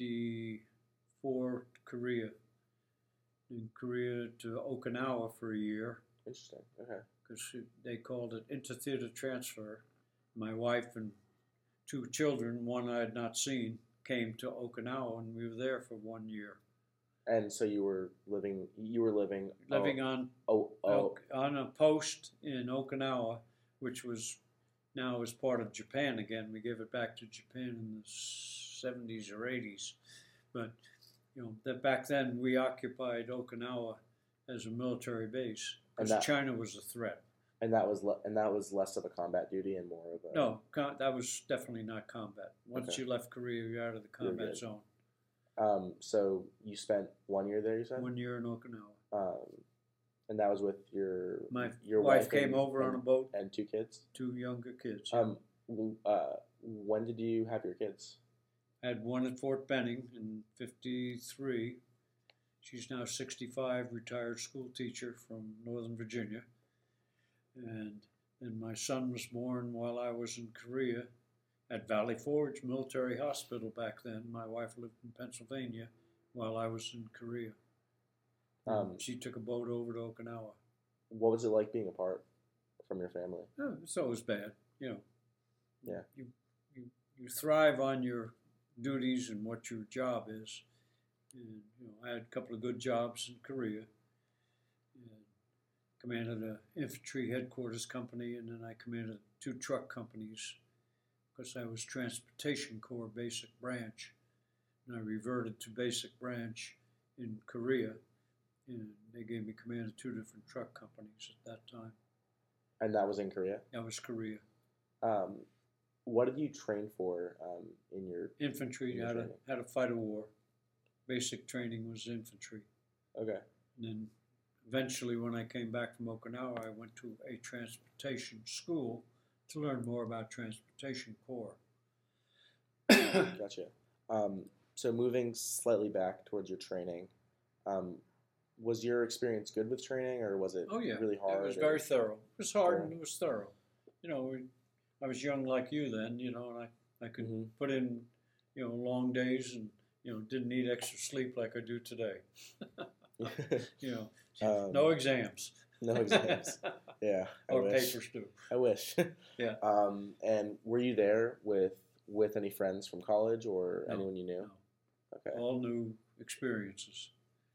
Speaker 2: 54 Korea. In Korea to Okinawa for a year.
Speaker 1: Interesting. Okay.
Speaker 2: Because they called it inter-theater transfer. My wife and two children, one I had not seen, came to Okinawa, and we were there for 1 year.
Speaker 1: And so you were living
Speaker 2: on a post in Okinawa, which was now is part of Japan again. We gave it back to Japan in the 70s or 80s, but that back then we occupied Okinawa as a military base because China was a threat.
Speaker 1: And that was less of a combat duty and more of a...
Speaker 2: No, that was definitely not combat. Once you left Korea, you're out of the combat zone.
Speaker 1: So you spent 1 year there, you said?
Speaker 2: 1 year in Okinawa.
Speaker 1: And that was with your
Speaker 2: wife came over on a boat.
Speaker 1: And two kids?
Speaker 2: Two younger kids.
Speaker 1: When did you have your kids?
Speaker 2: I had one at Fort Benning in 53. She's now 65, retired school teacher from Northern Virginia. And then my son was born while I was in Korea at Valley Forge Military Hospital back then. My wife lived in Pennsylvania while I was in Korea. She took a boat over to Okinawa.
Speaker 1: What was it like being apart from your family?
Speaker 2: Oh, it's always bad,
Speaker 1: Yeah.
Speaker 2: You thrive on your duties and what your job is. And I had a couple of good jobs in Korea. And commanded an infantry headquarters company, and then I commanded 2 truck companies because I was Transportation Corps Basic Branch. And I reverted to Basic Branch in Korea, and they gave me command of 2 different truck companies at that time.
Speaker 1: And that was in Korea?
Speaker 2: That was Korea.
Speaker 1: What did you train for in your
Speaker 2: infantry? How to fight a war. Basic training was infantry.
Speaker 1: Okay.
Speaker 2: And then eventually, when I came back from Okinawa, I went to a transportation school to learn more about Transportation Corps.
Speaker 1: Gotcha. So moving slightly back towards your training, was your experience good with training, or was it really hard?
Speaker 2: It was very thorough. It was hard and it was thorough. I was young like you then, and I could
Speaker 1: Hmm.
Speaker 2: put in, long days and, didn't need extra sleep like I do today. you know, no
Speaker 1: um,
Speaker 2: exams.
Speaker 1: no exams. Yeah, I
Speaker 2: Or
Speaker 1: wish.
Speaker 2: papers too.
Speaker 1: I wish.
Speaker 2: Yeah.
Speaker 1: And were you there with any friends from college or
Speaker 2: No,
Speaker 1: anyone you knew?
Speaker 2: no.
Speaker 1: Okay.
Speaker 2: All new experiences.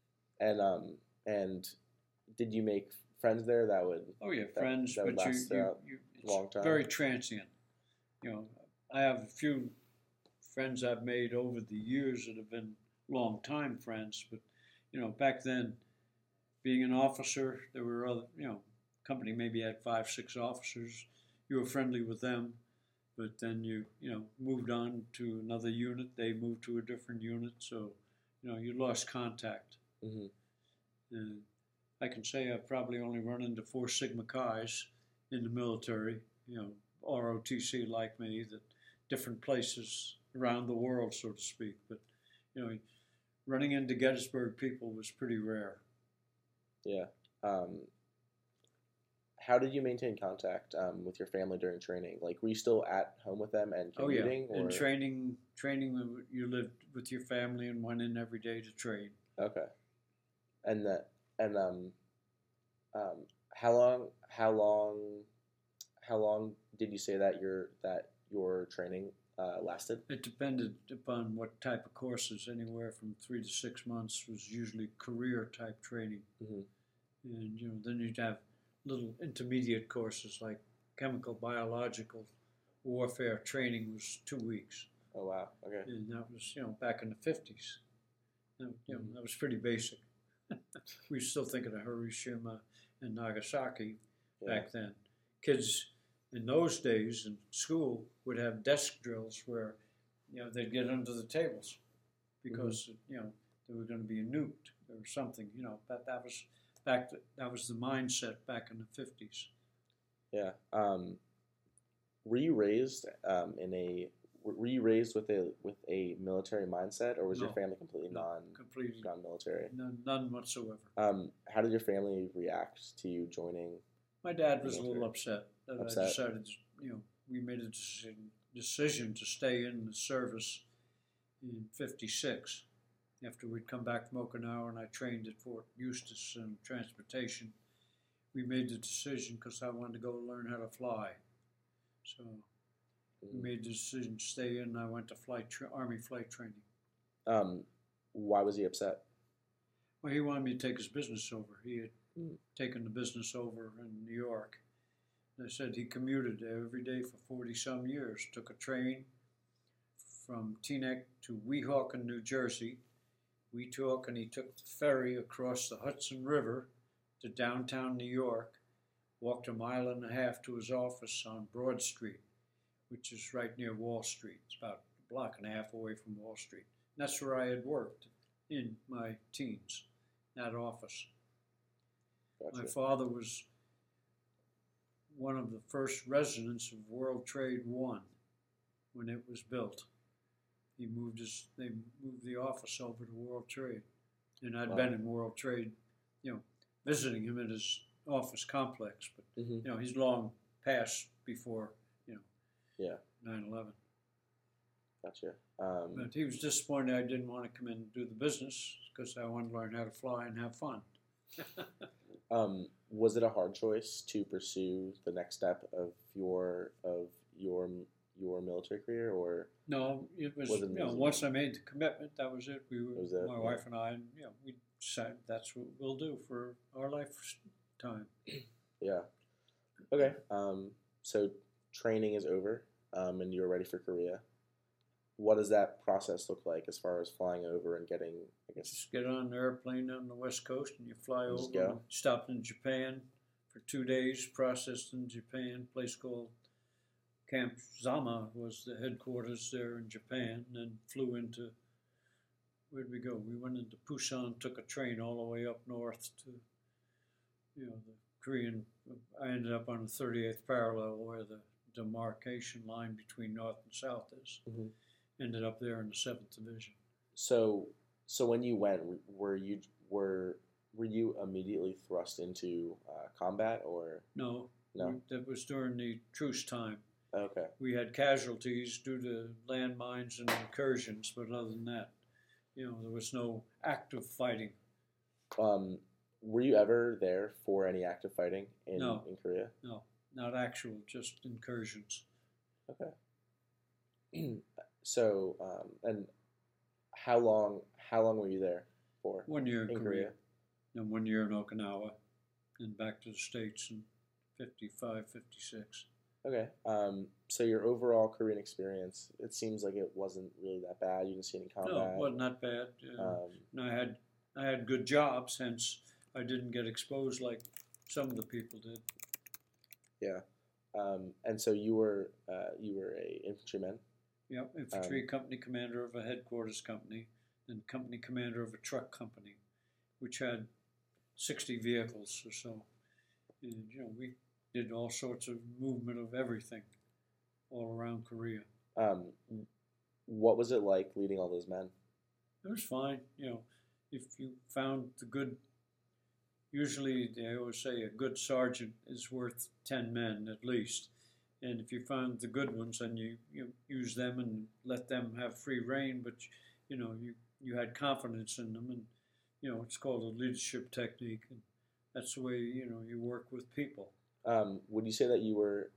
Speaker 1: And did you make friends there
Speaker 2: Oh yeah,
Speaker 1: that
Speaker 2: friends,
Speaker 1: that would
Speaker 2: but
Speaker 1: last throughout a
Speaker 2: it's
Speaker 1: long time?
Speaker 2: very transient. You know, I have a few friends I've made over the years that have been long time friends, but back then, being an officer, there were other, company maybe had 5, 6 officers. You were friendly with them, but then you moved on to another unit. They moved to a different unit, so you lost contact.
Speaker 1: Hmm.
Speaker 2: And I can say I've probably only run into 4 Sigma Chi's in the military, ROTC like me, that different places around the world, so to speak. But you know, running into Gettysburg people was pretty rare.
Speaker 1: Yeah. Um, how did you maintain contact with your family during training? Like, were you still at home with them and
Speaker 2: Oh yeah,
Speaker 1: commuting,
Speaker 2: in
Speaker 1: or
Speaker 2: training, you lived with your family and went in every day to train.
Speaker 1: okay? And that and um, how long did you say that your training lasted?
Speaker 2: It depended upon what type of courses. Anywhere from 3 to 6 months was usually career type training,
Speaker 1: Hmm.
Speaker 2: and then you'd have little intermediate courses like chemical biological warfare training was 2 weeks,
Speaker 1: Oh wow. Okay.
Speaker 2: and that was back in the 50s.
Speaker 1: Hmm.
Speaker 2: That was pretty basic. We still thinking of Hiroshima and Nagasaki
Speaker 1: Yeah.
Speaker 2: back then. Kids in those days in school would have desk drills where they'd get under the tables because they were going to be nuked or something. That was the mindset back in the 50s.
Speaker 1: Yeah. Were you raised were you raised with a military mindset, or was your
Speaker 2: No,
Speaker 1: family completely
Speaker 2: no, completely
Speaker 1: non-military?
Speaker 2: none whatsoever.
Speaker 1: How did your family react to you joining
Speaker 2: My dad
Speaker 1: the
Speaker 2: was a little
Speaker 1: military?
Speaker 2: upset that I
Speaker 1: Upset?
Speaker 2: decided, we made a decision to stay in the service in '56. After we'd come back from Okinawa and I trained at Fort Eustis in transportation, we made the decision because I wanted to go learn how to fly. So we
Speaker 1: Mhm.
Speaker 2: made the decision to stay in. And I went to Army flight training.
Speaker 1: Um, why was he upset?
Speaker 2: Well, he wanted me to take his business over. He had
Speaker 1: Mm.
Speaker 2: taken the business over in New York. And I said he commuted every day for 40 some years, took a train from Teaneck to Weehawken, New Jersey. Weehawken, he took the ferry across the Hudson River to downtown New York, walked 1.5 miles to his office on Broad Street, which is right near Wall Street. It's about 1.5 blocks away from Wall Street. And that's where I had worked in my teens, that office.
Speaker 1: Gotcha.
Speaker 2: My father was one of the first residents of World Trade One when it was built. They moved the office over to World Trade, and I'd
Speaker 1: Wow.
Speaker 2: been in World Trade, visiting him at his office complex. But
Speaker 1: Hmm.
Speaker 2: he's long past before
Speaker 1: Yeah.
Speaker 2: 9/11.
Speaker 1: Gotcha.
Speaker 2: But he was disappointed I didn't want to come in and do the business because I wanted to learn how to fly and have fun.
Speaker 1: Was it a hard choice to pursue the next step of your military career, or
Speaker 2: No, it was,
Speaker 1: was it easy?
Speaker 2: once I made the commitment, that was it.
Speaker 1: Was it?
Speaker 2: My
Speaker 1: Yeah.
Speaker 2: wife and I, we decided that's what we'll do for our lifetime.
Speaker 1: Yeah. Okay. So training is over, and you're ready for Korea. What does that process look like as far as flying over and getting, I guess,
Speaker 2: Just get on an airplane on the West Coast and you fly
Speaker 1: and
Speaker 2: over.
Speaker 1: just go?
Speaker 2: Stopped in Japan for 2 days, processed in Japan, a place called Camp Zama was the headquarters there in Japan, and then flew into, where'd we go? We went into Busan, took a train all the way up north to, the Korean. I ended up on the 38th parallel where the demarcation line between North and South is.
Speaker 1: Hmm.
Speaker 2: Ended up there in the 7th Division.
Speaker 1: So when you went, were you immediately thrust into combat, or
Speaker 2: No,
Speaker 1: No.
Speaker 2: That was during the truce time.
Speaker 1: Okay.
Speaker 2: We had casualties due to landmines and incursions, but other than that, there was no active fighting.
Speaker 1: Were you ever there for any active fighting
Speaker 2: No.
Speaker 1: in Korea?
Speaker 2: No, not actual, just incursions.
Speaker 1: Okay. So, and how long were you there for?
Speaker 2: 1 year in
Speaker 1: In
Speaker 2: Korea, and 1 year in Okinawa, and back to the States in 55, 56.
Speaker 1: Okay. So your overall Korean experience, it seems like it wasn't really that bad. You didn't see any
Speaker 2: No,
Speaker 1: combat.
Speaker 2: it wasn't that bad.
Speaker 1: Um,
Speaker 2: And I had good jobs, hence I didn't get exposed like some of the people did.
Speaker 1: yeah. And so you were a infantryman.
Speaker 2: Yep, infantry company commander of a headquarters company, and company commander of a truck company, which had 60 vehicles or so. And we did all sorts of movement of everything all around Korea.
Speaker 1: What was it like leading all those men?
Speaker 2: It was fine. If you found the good, usually they always say a good sergeant is worth 10 men at least. And if you found the good ones, then you use them and let them have free reign, but you had confidence in them, and it's called a leadership technique, and that's the way you work with people.
Speaker 1: Would you say that you were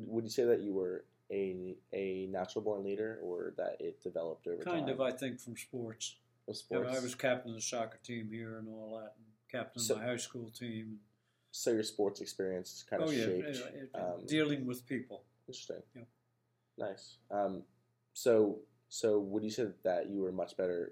Speaker 1: a natural born leader, or that it developed over time?
Speaker 2: Kind of, I think, from sports.
Speaker 1: Of sports.
Speaker 2: I was captain of the soccer team here and all that, and captain of my high school team.
Speaker 1: So your sports experience kind of shaped
Speaker 2: dealing with people.
Speaker 1: Interesting.
Speaker 2: Yeah.
Speaker 1: Nice. So would you say that you were much better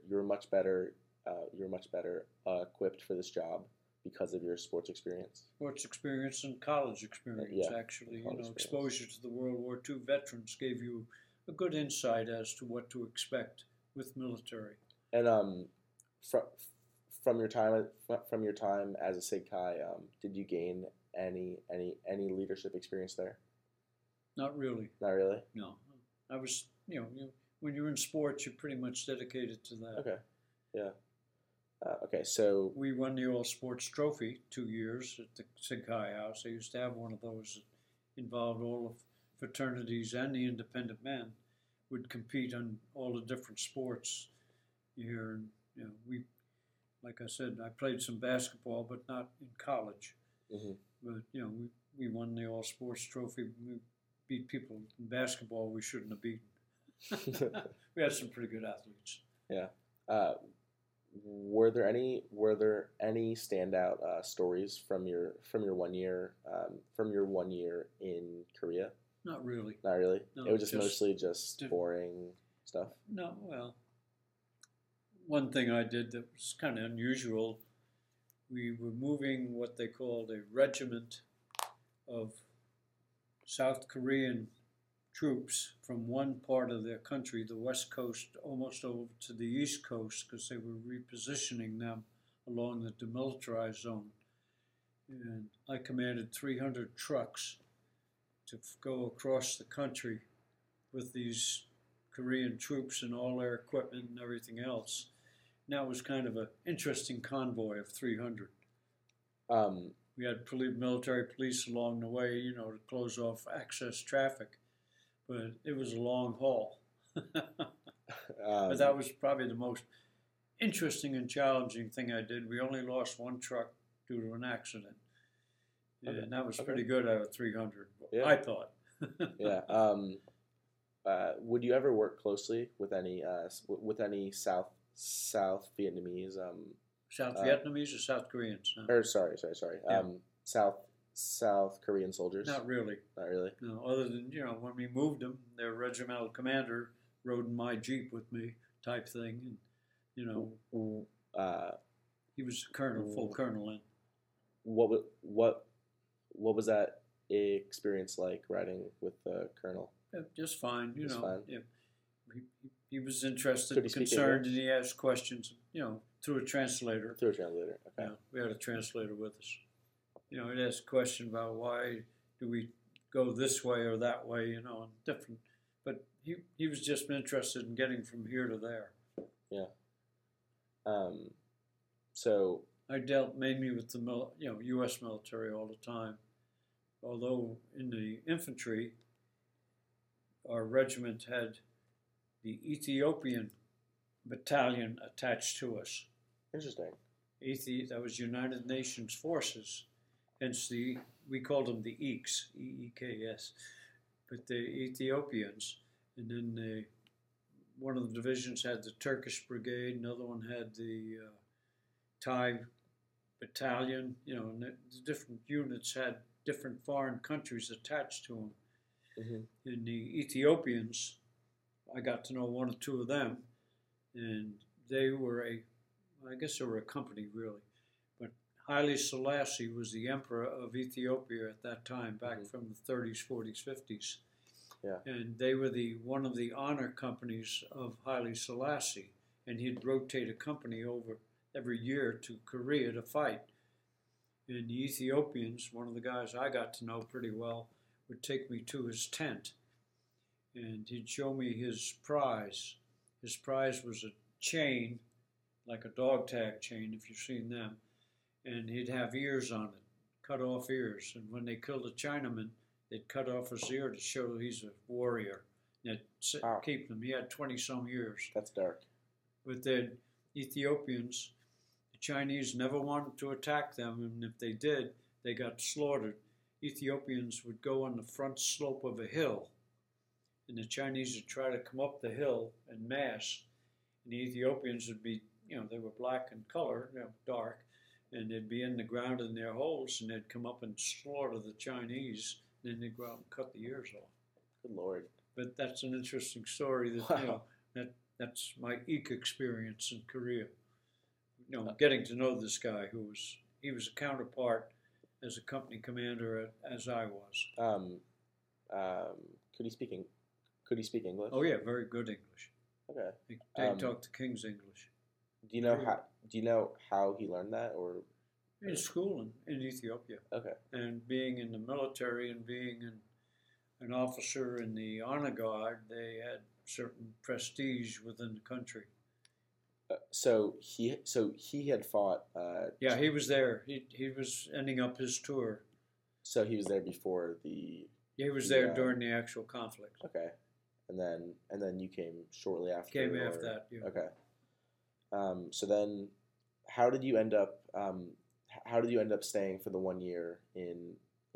Speaker 1: equipped for this job because of your sports experience?
Speaker 2: Sports experience and college experience, actually. Exposure to the World War II veterans gave you a good insight as to what to expect with military.
Speaker 1: And from your time as a Sig Chi, did you gain any leadership experience there?
Speaker 2: Not really.
Speaker 1: Not really?
Speaker 2: No. I was, when you're in sports, you're pretty much dedicated to that.
Speaker 1: Okay. Yeah. Okay, so
Speaker 2: we won the All Sports Trophy 2 years at the Sig Chi House. I used to have one of those that involved all of fraternities and the independent men would compete on all the different sports here. And we, like I said, I played some basketball, but not in college.
Speaker 1: Mm-hmm.
Speaker 2: But we won the All Sports Trophy. We beat people in basketball we shouldn't have beaten. We had some pretty good athletes.
Speaker 1: Yeah. Were there any standout stories from your 1 year in Korea?
Speaker 2: Not really.
Speaker 1: Not really.
Speaker 2: No,
Speaker 1: it was just mostly just boring stuff.
Speaker 2: No, well, one thing I did that was kind of unusual. We were moving what they called a regiment of South Korean troops from one part of their country, the West Coast, almost over to the East Coast, because they were repositioning them along the demilitarized zone. And I commanded 300 trucks to go across the country with these Korean troops and all their equipment and everything else. And that was kind of an interesting convoy of 300. We had military police along the way, to close off access traffic. But it was a long haul. But that was probably the most interesting and challenging thing I did. We only lost one truck due to an accident. Okay. And that was pretty good out of 300, yeah. I thought.
Speaker 1: Yeah. Would you ever work closely with any South Vietnamese?
Speaker 2: South Vietnamese or South Koreans?
Speaker 1: Huh? Or sorry. Yeah. South Korean soldiers?
Speaker 2: Not really.
Speaker 1: Not really?
Speaker 2: No, other than, when we moved them, their regimental commander rode in my Jeep with me type thing. And, he was a colonel, full colonel then.
Speaker 1: What was that experience like riding with the colonel?
Speaker 2: Just fine,
Speaker 1: Just fine.
Speaker 2: Yeah. He was interested, concerned, and he asked questions, through a translator.
Speaker 1: Through a translator, okay.
Speaker 2: We had a translator with us. He'd ask a question about why do we go this way or that way, and different. But he was just interested in getting from here to there.
Speaker 1: Yeah. So
Speaker 2: I dealt mainly with the U.S. military all the time. although in the infantry, our regiment had the Ethiopian battalion attached to us.
Speaker 1: Interesting.
Speaker 2: That was United Nations forces, hence we called them the EEKs, EEKS, but the Ethiopians. And then one of the divisions had the Turkish brigade, another one had the Thai battalion. And the different units had different foreign countries attached to them.
Speaker 1: Mm-hmm.
Speaker 2: And the Ethiopians, I got to know one or two of them, and they were I guess they were a company really, but Haile Selassie was the emperor of Ethiopia at that time, back from the 30s, 40s, 50s.
Speaker 1: Yeah.
Speaker 2: And they were one of the honor companies of Haile Selassie, and he'd rotate a company over every year to Korea to fight. And the Ethiopians, one of the guys I got to know pretty well, would take me to his tent, and he'd show me his prize. His prize was a chain, like a dog tag chain, if you've seen them, and he'd have ears on it, cut off ears. And when they killed a Chinaman, they'd cut off his ear to show he's a warrior. And keep him. He had 20-some years.
Speaker 1: That's dark.
Speaker 2: But the Ethiopians, the Chinese never wanted to attack them, and if they did, they got slaughtered. Ethiopians would go on the front slope of a hill, and the Chinese would try to come up the hill en masse, and the Ethiopians would be, they were black in color, dark, and they'd be in the ground in their holes, and they'd come up and slaughter the Chinese, and then they'd go out and cut the ears off.
Speaker 1: Good Lord.
Speaker 2: But that's an interesting story that,
Speaker 1: wow.
Speaker 2: That's my EEK experience in Korea. Getting to know this guy he was a counterpart as a company commander as I was.
Speaker 1: Could he speak English?
Speaker 2: Oh yeah, very good English.
Speaker 1: Okay.
Speaker 2: They talk the King's English.
Speaker 1: Do you know how he learned that, or
Speaker 2: in school in Ethiopia?
Speaker 1: Okay.
Speaker 2: And being in the military and being an officer in the honor guard, they had certain prestige within the country.
Speaker 1: So he had fought.
Speaker 2: Yeah, he was there. He was ending up his tour.
Speaker 1: So he was there before the.
Speaker 2: He was there during the actual conflict.
Speaker 1: Okay, and then you came shortly after.
Speaker 2: Came after that. Yeah.
Speaker 1: Okay. So then, how did you end up? How did you end up staying for the 1 year in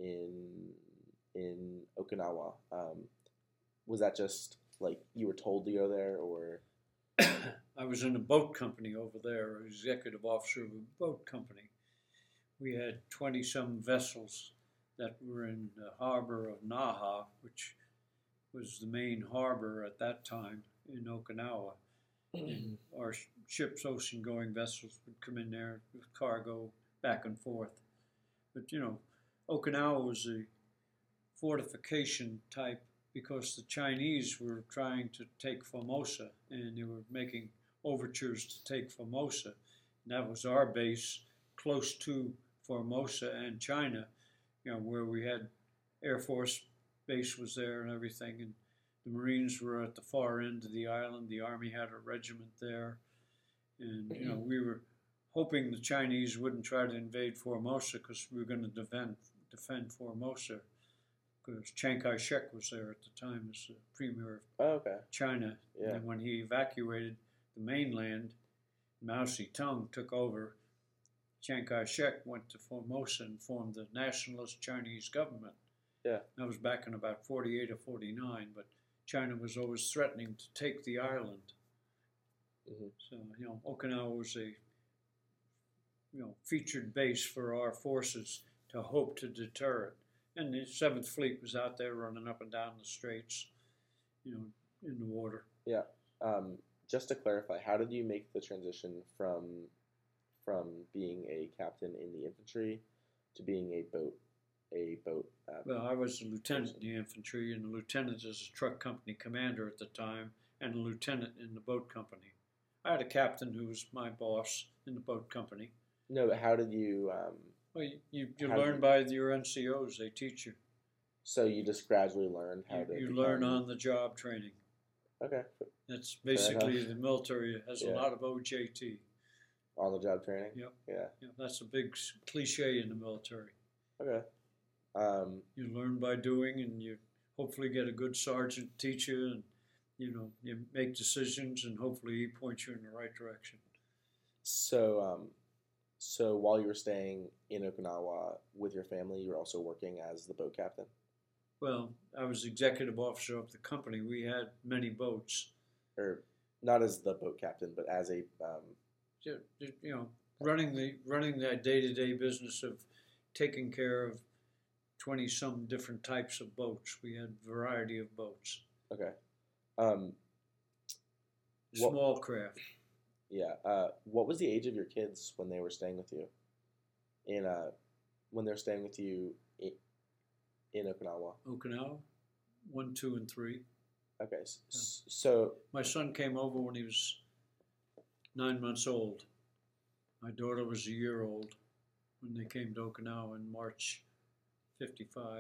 Speaker 1: Okinawa? Was that just like you were told to go there, or?
Speaker 2: I was in a boat company over there, executive officer of a boat company. We had 20-some vessels that were in the harbor of Naha, which was the main harbor at that time in Okinawa. And our ships, ocean-going vessels, would come in there with cargo back and forth. But, Okinawa was a fortification type because the Chinese were trying to take Formosa, and they were making overtures to take Formosa. And that was our base close to Formosa and China, where we had Air Force base was there and everything. And the Marines were at the far end of the island. The Army had a regiment there. And, we were hoping the Chinese wouldn't try to invade Formosa because we were going to defend Formosa. Because Chiang Kai-shek was there at the time as the premier of China.
Speaker 1: Yeah.
Speaker 2: And when he evacuated the mainland, Mao Zedong took over. Chiang Kai-shek went to Formosa and formed the Nationalist Chinese government.
Speaker 1: Yeah.
Speaker 2: That was back in about 48 or 49, but China was always threatening to take the island.
Speaker 1: Mm-hmm.
Speaker 2: So, Okinawa was a, featured base for our forces to hope to deter it. And the 7th Fleet was out there running up and down the straits, in the water.
Speaker 1: Yeah. Just to clarify, how did you make the transition from being a captain in the infantry to being a boat?
Speaker 2: Well, I was a lieutenant in the infantry, and a lieutenant is a truck company commander at the time, and a lieutenant in the boat company. I had a captain who was my boss in the boat company.
Speaker 1: No, but how did you?
Speaker 2: Well, you learn by your NCOs. They teach you.
Speaker 1: So you just gradually learn how to.
Speaker 2: You learn on the job training.
Speaker 1: Okay.
Speaker 2: That's basically the military has a lot of OJT.
Speaker 1: On the job training.
Speaker 2: Yep.
Speaker 1: Yeah.
Speaker 2: That's a big cliche in the military.
Speaker 1: Okay.
Speaker 2: You learn by doing, and you hopefully get a good sergeant to teach you, and you make decisions, and hopefully he points you in the right direction.
Speaker 1: So while you were staying in Okinawa with your family, you were also working as the boat captain?
Speaker 2: Well, I was executive officer of the company. We had many boats.
Speaker 1: Or not as the boat captain, but as a
Speaker 2: Running that day-to-day business of taking care of 20 some different types of boats. We had a variety of boats.
Speaker 1: Okay. What,
Speaker 2: Small craft.
Speaker 1: yeah. What was the age of your kids when they were staying with you? When they were staying with you in Okinawa?
Speaker 2: Okinawa, 1, 2, and 3.
Speaker 1: Okay. So
Speaker 2: My son came over when he was 9 months old. My daughter was a year old when they came to Okinawa in March '55.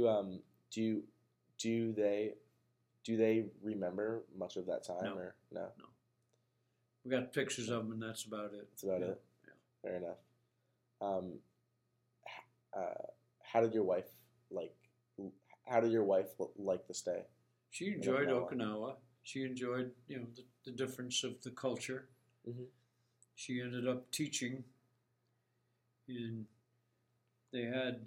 Speaker 1: do they remember much of that time
Speaker 2: No.
Speaker 1: or no?
Speaker 2: No. We got pictures of them, and that's about it.
Speaker 1: That's about
Speaker 2: Yeah.
Speaker 1: it. Fair enough. How did your wife like? How did your wife like the stay?
Speaker 2: She enjoyed
Speaker 1: Okinawa.
Speaker 2: Okinawa. She enjoyed, the difference of the culture.
Speaker 1: Mm-hmm.
Speaker 2: She ended up teaching, and they had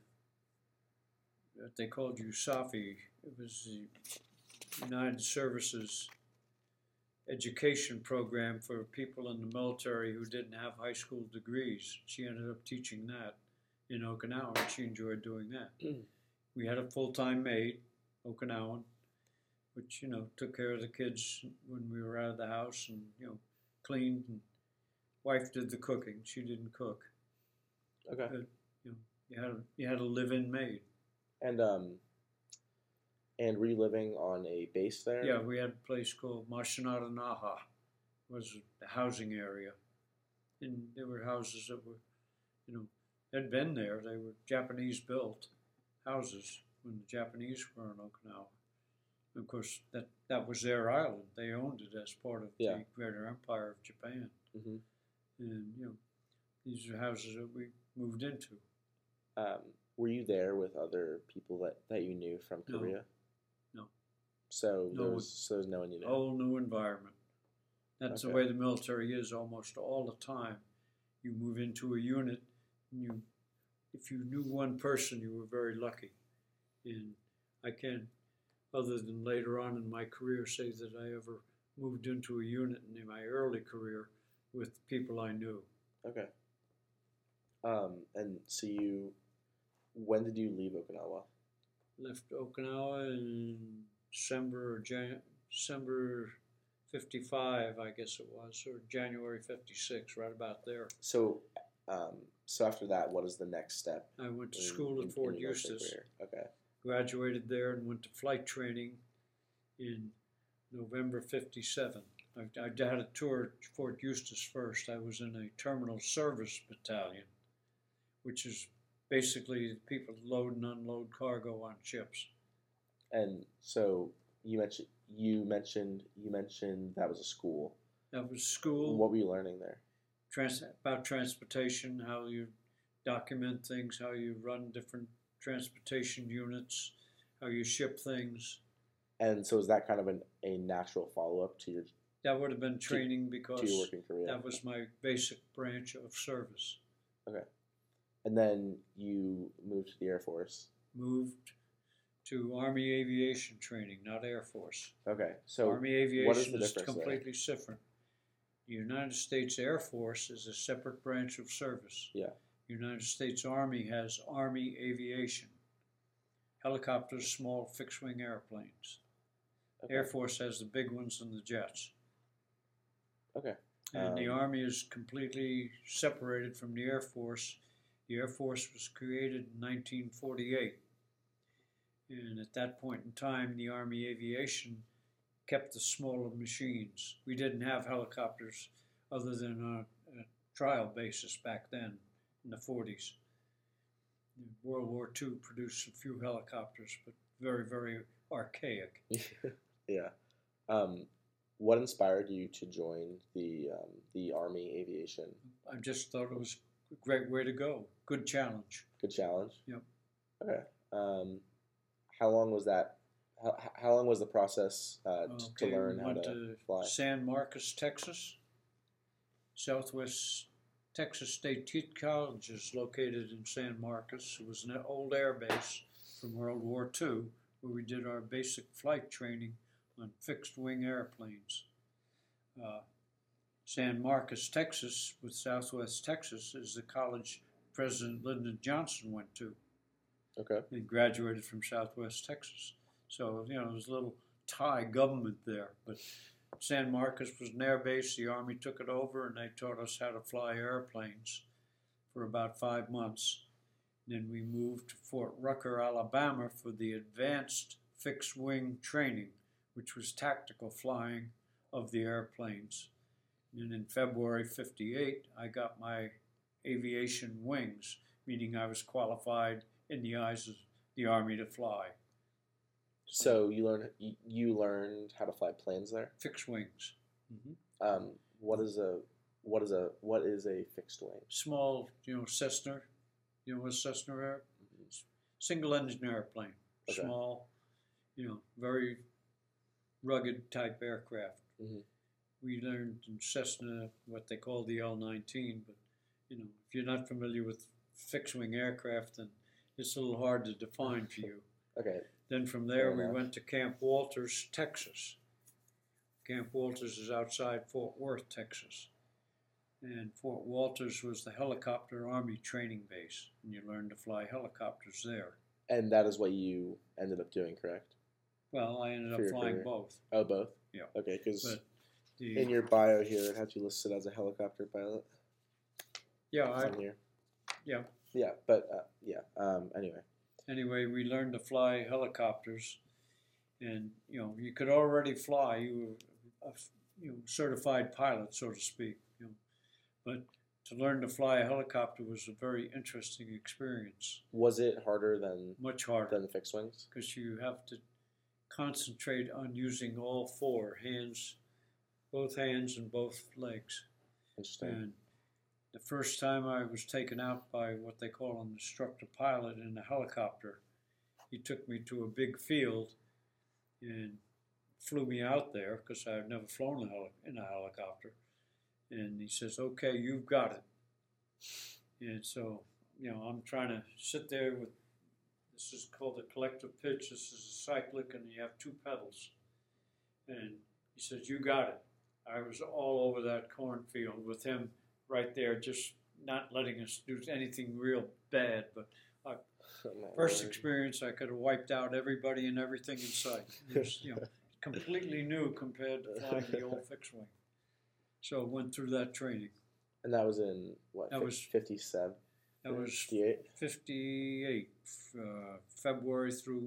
Speaker 2: what they called USAFI. It was the United Services education program for people in the military who didn't have high school degrees. She ended up teaching that in Okinawa, and she enjoyed doing that. We had a full-time maid, Okinawan, which took care of the kids when we were out of the house, and cleaned. And wife did the cooking. She didn't cook.
Speaker 1: Okay.
Speaker 2: But, you had a live-in maid.
Speaker 1: And were you living on a base there?
Speaker 2: Yeah, we had a place called Mashinada Naha, was the housing area, and there were houses that were, had been there. They were Japanese-built houses when the Japanese were in Okinawa. Of course, that was their island. They owned it as part of the Greater Empire of Japan.
Speaker 1: Mm-hmm.
Speaker 2: And these are houses that we moved into.
Speaker 1: Were you there with other people that you knew from Korea?
Speaker 2: No.
Speaker 1: So there was no one you knew.
Speaker 2: Whole new environment. That's the way the military is almost all the time. You move into a unit, and if you knew one person, you were very lucky. And I can't, other than later on in my career, say that I ever moved into a unit in my early career with people I knew.
Speaker 1: Okay. And so when did you leave Okinawa?
Speaker 2: Left Okinawa in December 55, I guess it was, or January 56, right about there.
Speaker 1: So after that, what is the next step?
Speaker 2: I went to school at Fort Eustis.
Speaker 1: Okay.
Speaker 2: Graduated there and went to flight training in November 57. I had a tour at Fort Eustis first. I was in a terminal service battalion, which is basically people load and unload cargo on ships.
Speaker 1: And so you mentioned that was a school.
Speaker 2: That was school.
Speaker 1: What were you learning there?
Speaker 2: About transportation, how you document things, how you run different transportation units, how you ship things.
Speaker 1: And so is that kind of a natural follow-up to your...
Speaker 2: That would have been training because
Speaker 1: your work in Korea.
Speaker 2: That was my basic branch of service.
Speaker 1: Okay. And then you moved to the Air Force.
Speaker 2: Moved to Army Aviation Training, not Air Force.
Speaker 1: Okay. So
Speaker 2: Army Aviation
Speaker 1: what is the
Speaker 2: is
Speaker 1: difference
Speaker 2: completely different. The United States Air Force is a separate branch of service.
Speaker 1: Yeah.
Speaker 2: United States Army has Army Aviation. Helicopters, small fixed-wing airplanes.
Speaker 1: Okay.
Speaker 2: Air Force has the big ones and the jets.
Speaker 1: Okay.
Speaker 2: And the Army is completely separated from the Air Force. The Air Force was created in 1948. And at that point in time, the Army Aviation kept the smaller machines. We didn't have helicopters other than on a trial basis back then in the 40s. World War II produced a few helicopters, but very, very archaic.
Speaker 1: Yeah. What inspired you to join the Army Aviation?
Speaker 2: I just thought it was a great way to go. Good challenge.
Speaker 1: Good challenge.
Speaker 2: Yep.
Speaker 1: Okay. How long was that? How long was the process to
Speaker 2: Okay, we
Speaker 1: learn how
Speaker 2: went
Speaker 1: to
Speaker 2: to
Speaker 1: fly?
Speaker 2: San Marcos, Texas. Southwest Texas State Teach College is located in San Marcos. It was an old air base from World War II where we did our basic flight training on fixed wing airplanes. Uh, San Marcos, Texas, with Southwest Texas, is the college President Lyndon Johnson went to.
Speaker 1: Okay.
Speaker 2: He graduated from Southwest Texas. So, there's a little Thai government there. But San Marcos was an air base. The Army took it over, and they taught us how to fly airplanes for about 5 months. And then we moved to Fort Rucker, Alabama for the advanced fixed wing training, which was tactical flying of the airplanes. And in February '58, I got my aviation wings, meaning I was qualified in the eyes of the Army to fly.
Speaker 1: So you learned how to fly planes there.
Speaker 2: Fixed wings. Mm-hmm.
Speaker 1: What is a fixed wing?
Speaker 2: Small, Cessna. You know what Cessna air? Single engine airplane.
Speaker 1: Okay.
Speaker 2: Small, very rugged type aircraft.
Speaker 1: Mm-hmm.
Speaker 2: We learned in Cessna what they call the L-19, but if you're not familiar with fixed wing aircraft, then it's a little hard to define for you.
Speaker 1: Okay.
Speaker 2: Then from there we went to Camp Walters, Texas. Camp Walters is outside Fort Worth, Texas. And Fort Walters was the helicopter Army training base, and you learned to fly helicopters there.
Speaker 1: And that is what you ended up doing, correct?
Speaker 2: Well, I ended up flying
Speaker 1: career?
Speaker 2: Both.
Speaker 1: Oh, both?
Speaker 2: Yeah.
Speaker 1: Okay, because in your bio here, it had you listed as a helicopter pilot.
Speaker 2: Yeah,
Speaker 1: here.
Speaker 2: Yeah.
Speaker 1: Yeah, but anyway.
Speaker 2: Anyway, we learned to fly helicopters, and you could already fly. You were a certified pilot, so to speak. But to learn to fly a helicopter was a very interesting experience.
Speaker 1: Was it harder than
Speaker 2: much harder
Speaker 1: than the fixed wings?
Speaker 2: Because you have to concentrate on using all four hands, both hands and both legs.
Speaker 1: Interesting.
Speaker 2: And the first time I was taken out by what they call an instructor pilot in a helicopter, he took me to a big field and flew me out there because I had never flown in a helicopter. And he says, "Okay, you've got it." And so, I'm trying to sit there with, this is called a collective pitch. This is a cyclic, and you have two pedals. And he says, "You got it." I was all over that cornfield with him right there, just not letting us do anything real bad. But first experience, I could have wiped out everybody and everything in sight. It was, completely new compared to flying the old fixed wing. So I went through that training.
Speaker 1: And that was in what?
Speaker 2: That was
Speaker 1: 57.
Speaker 2: That was
Speaker 1: 58.
Speaker 2: 58. February through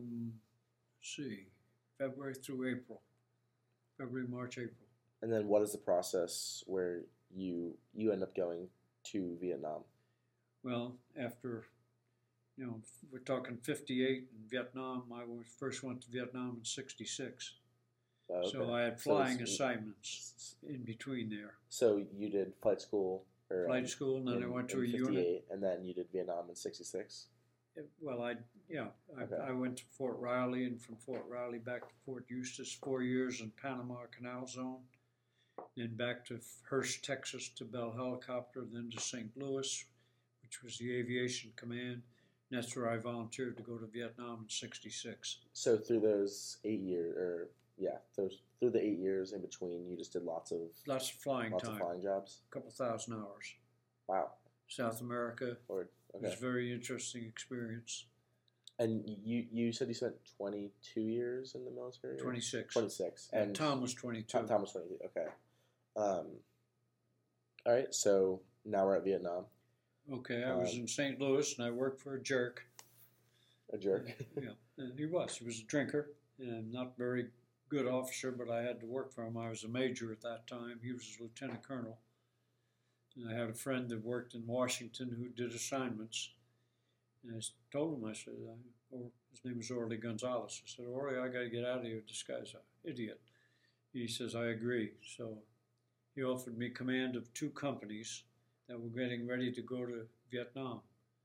Speaker 2: April. February, March, April.
Speaker 1: And then what is the process where you end up going to Vietnam?
Speaker 2: Well, after, we're talking 58 in Vietnam. I first went to Vietnam in 66.
Speaker 1: Oh, okay.
Speaker 2: So I had flying assignments in between there.
Speaker 1: So you did flight school?
Speaker 2: Flight school, and then I went to a unit.
Speaker 1: And then you did Vietnam in 66?
Speaker 2: Well, I went to Fort Riley, and from Fort Riley back to Fort Eustis, 4 years in Panama Canal Zone. Then back to Hurst, Texas to Bell Helicopter, then to St. Louis, which was the Aviation Command. And that's where I volunteered to go to Vietnam in 66.
Speaker 1: So through those 8 years, through the 8 years in between, you just did lots of
Speaker 2: flying
Speaker 1: jobs.
Speaker 2: A couple thousand hours.
Speaker 1: Wow.
Speaker 2: South America.
Speaker 1: Okay.
Speaker 2: It was a very interesting experience.
Speaker 1: And you said you spent 22 years in the military?
Speaker 2: 26.
Speaker 1: 26.
Speaker 2: And Tom was 22.
Speaker 1: Tom was 22. Okay. All right. So now we're at Vietnam.
Speaker 2: Okay. I was in St. Louis, and I worked for a jerk.
Speaker 1: A jerk?
Speaker 2: Yeah. And he was a drinker and not very good officer, but I had to work for him. I was a major at that time. He was a lieutenant colonel. And I had a friend that worked in Washington who did assignments. And I told him, his name was Orly Gonzalez. I said, "Orly, I got to get out of here. This guy's an idiot." He says, "I agree." So he offered me command of 2 companies that were getting ready to go to Vietnam.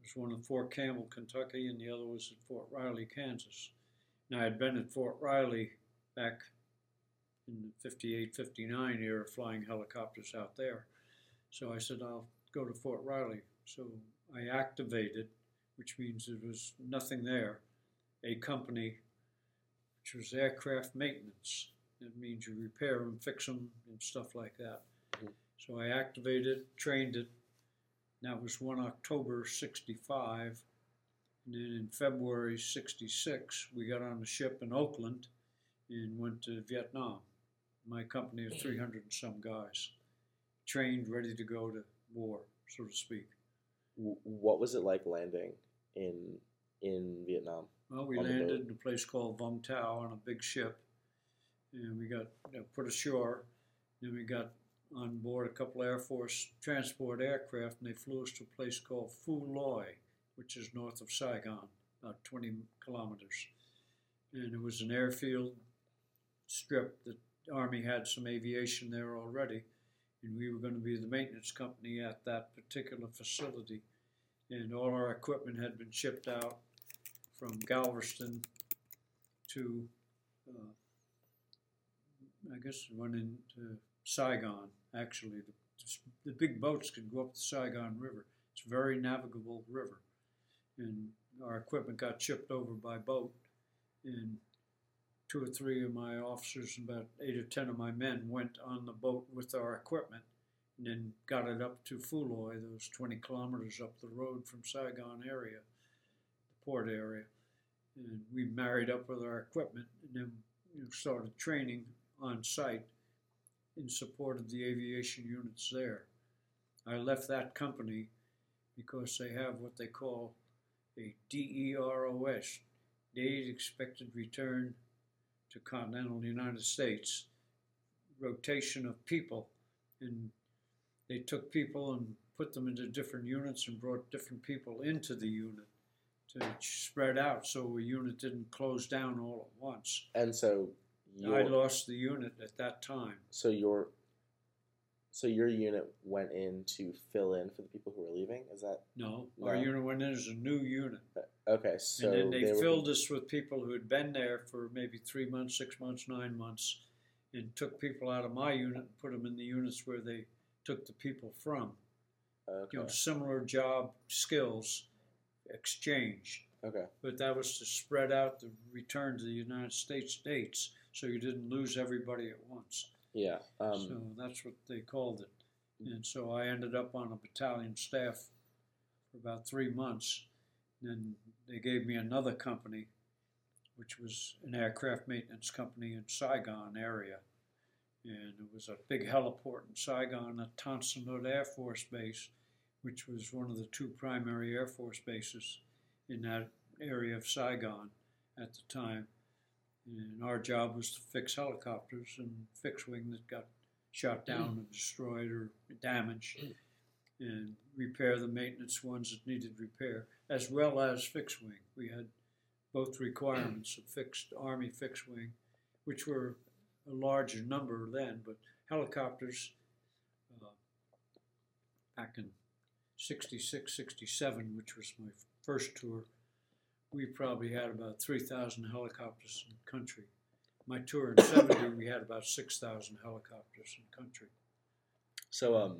Speaker 2: was one at Fort Campbell, Kentucky, and the other was at Fort Riley, Kansas. And I had been at Fort Riley back in the 58, 59 era, flying helicopters out there. So I said, I'll go to Fort Riley. So I activated, which means there was nothing there, a company which was aircraft maintenance. That means you repair them, fix them, and stuff like that. Mm-hmm. So I activated, trained it. That was 1 October 65. And then in February 66, we got on a ship in Oakland and went to Vietnam. My company of 300 and some guys, trained, ready to go to war, so to speak.
Speaker 1: What was it like landing in Vietnam?
Speaker 2: Well, we landed in a place called Vung Tau on a big ship, and we got put ashore. Then we got on board a couple Air Force transport aircraft, and they flew us to a place called Phu Loy, which is north of Saigon, about 20 kilometers. And it was an airfield strip that the Army had some aviation there already, and we were going to be the maintenance company at that particular facility. And all our equipment had been shipped out from Galveston to, I guess, went into Saigon. Actually, the big boats could go up the Saigon River. It's a very navigable river. And our equipment got shipped over by boat, and 2 or 3 of my officers and about 8 or 10 of my men went on the boat with our equipment and then got it up to Phu Loy, those 20 kilometers up the road from Saigon area, the port area. And we married up with our equipment and then started training on site in support of the aviation units there. I left that company because they have what they call a DEROS, Days Expected Return to Continental United States, rotation of people, and they took people and put them into different units and brought different people into the unit to spread out so a unit didn't close down all at once.
Speaker 1: And so
Speaker 2: I lost the unit at that time.
Speaker 1: So your unit went in to fill in for the people who were leaving? Is that?
Speaker 2: No, our unit went in as a new unit.
Speaker 1: Okay, so
Speaker 2: and then they filled us with people who had been there for maybe 3 months, 6 months, 9 months, and took people out of my unit and put them in the units where they took the people from.
Speaker 1: Okay.
Speaker 2: Similar job skills exchange.
Speaker 1: Okay.
Speaker 2: But that was to spread out the return to the United States dates, so you didn't lose everybody at once.
Speaker 1: Yeah.
Speaker 2: So that's what they called it. And so I ended up on a battalion staff for about 3 months. And then they gave me another company, which was an aircraft maintenance company in Saigon area. And it was a big heliport in Saigon at Tan Son Nhut Air Force Base, which was one of the 2 primary Air Force bases in that area of Saigon at the time. And our job was to fix helicopters and fixed wing that got shot down and destroyed or damaged, and repair the maintenance ones that needed repair, as well as fixed wing. We had both requirements of fixed Army fixed wing, which were a larger number then, but helicopters back in 66, 67, which was my first tour, we probably had about 3,000 helicopters in the country. My tour in 70, we had about 6,000 helicopters in the country.
Speaker 1: So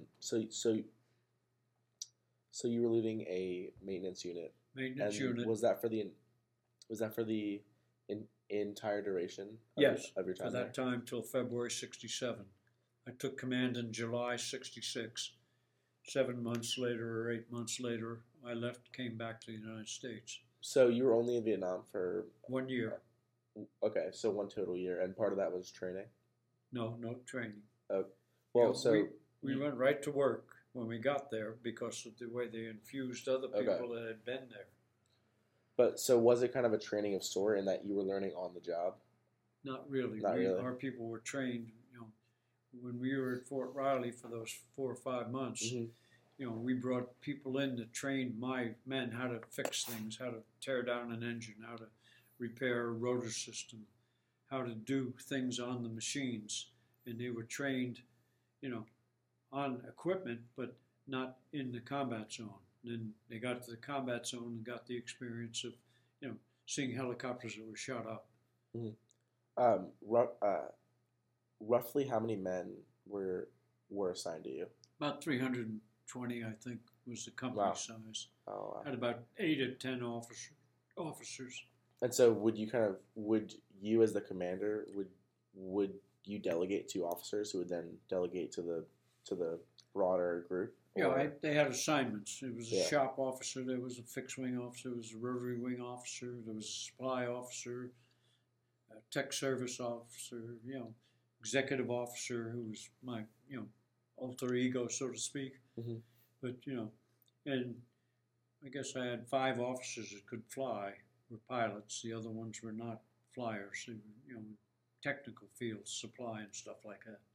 Speaker 1: you were leading a maintenance unit.
Speaker 2: Maintenance unit.
Speaker 1: Was that for the entire duration?
Speaker 2: Yes,
Speaker 1: of your time
Speaker 2: for that time till February 67. I took command in July 66. 7 months later or 8 months later, I left, came back to the United States.
Speaker 1: So you were only in Vietnam for
Speaker 2: 1 year.
Speaker 1: Okay, so 1 total year, and part of that was training?
Speaker 2: No training.
Speaker 1: Oh, well,
Speaker 2: we went right to work when we got there because of the way they infused other people that had been there.
Speaker 1: But so was it kind of a training of sort in that you were learning on the job?
Speaker 2: Not really.
Speaker 1: Not really.
Speaker 2: Our people were trained. When we were at Fort Riley for those 4 or 5 months, we brought people in to train my men how to fix things, how to tear down an engine, how to repair a rotor system, how to do things on the machines. And they were trained, on equipment, but not in the combat zone. And then they got to the combat zone and got the experience of, seeing helicopters that were shot up.
Speaker 1: Mhm. Roughly how many men were assigned to you?
Speaker 2: About 320, I think, was the company
Speaker 1: Wow.
Speaker 2: size.
Speaker 1: Oh, wow.
Speaker 2: Had about 8 or 10 officers.
Speaker 1: And so would you as the commander would you delegate to officers who would then delegate to the broader group?
Speaker 2: They had assignments. There was a
Speaker 1: Yeah.
Speaker 2: shop officer, there was a fixed wing officer, there was a rotary wing officer, there was a supply officer, a tech service officer, executive officer who was my, alter ego, so to speak.
Speaker 1: Mhm.
Speaker 2: But, and I guess I had 5 officers that could fly, were pilots. The other ones were not flyers. They were, technical fields, supply and stuff like that.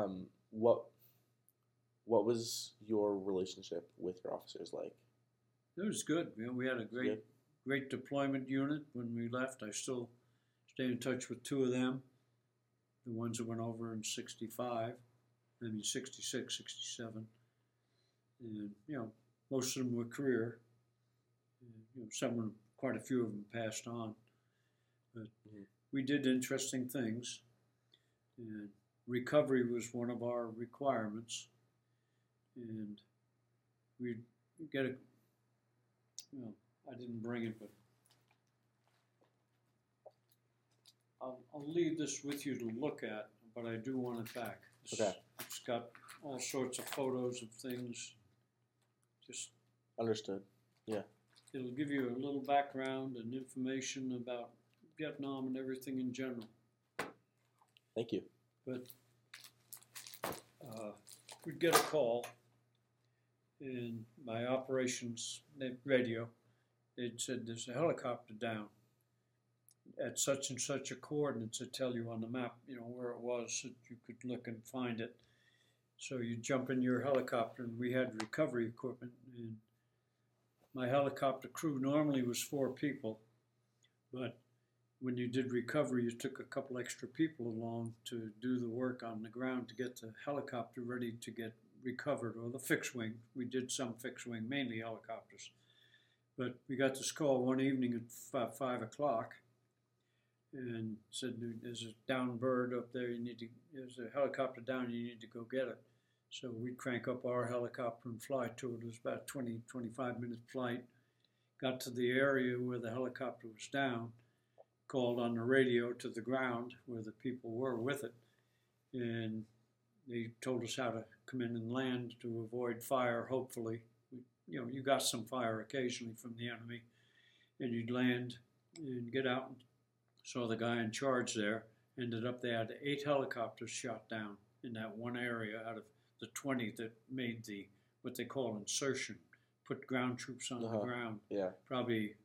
Speaker 1: What was your relationship with your officers like?
Speaker 2: It was good. We had a great deployment unit when we left. I still stay in touch with 2 of them, the ones that went over in 65, 66, 67. And, most of them were career. And, quite a few of them passed on. But we did interesting things. And recovery was one of our requirements. And we'd get I didn't bring it, but I'll leave this with you to look at, but I do want it back.
Speaker 1: Okay.
Speaker 2: It's got all sorts of photos of things. Just
Speaker 1: Understood. Yeah.
Speaker 2: It'll give you a little background and information about Vietnam and everything in general.
Speaker 1: Thank you.
Speaker 2: But we'd get a call, and my operations radio, they'd said there's a helicopter down at such and such a coordinates that tell you on the map, where it was, so you could look and find it. So you jump in your helicopter, and we had recovery equipment. And my helicopter crew normally was 4 people, but when you did recovery, you took a couple extra people along to do the work on the ground to get the helicopter ready to get recovered, or the fixed wing. We did some fixed wing, mainly helicopters. But we got this call one evening at 5 o'clock and said, there's a down bird up there, there's a helicopter down, you need to go get it. So we'd crank up our helicopter and fly to it. It was about 20, 25-minute flight. Got to the area where the helicopter was down, called on the radio to the ground where the people were with it, and they told us how to come in and land to avoid fire, hopefully. You got some fire occasionally from the enemy, and you'd land and get out and saw the guy in charge there. Ended up they had 8 helicopters shot down in that one area out of the 20 that made what they call insertion, put ground troops on the ground.
Speaker 1: Yeah.
Speaker 2: Probably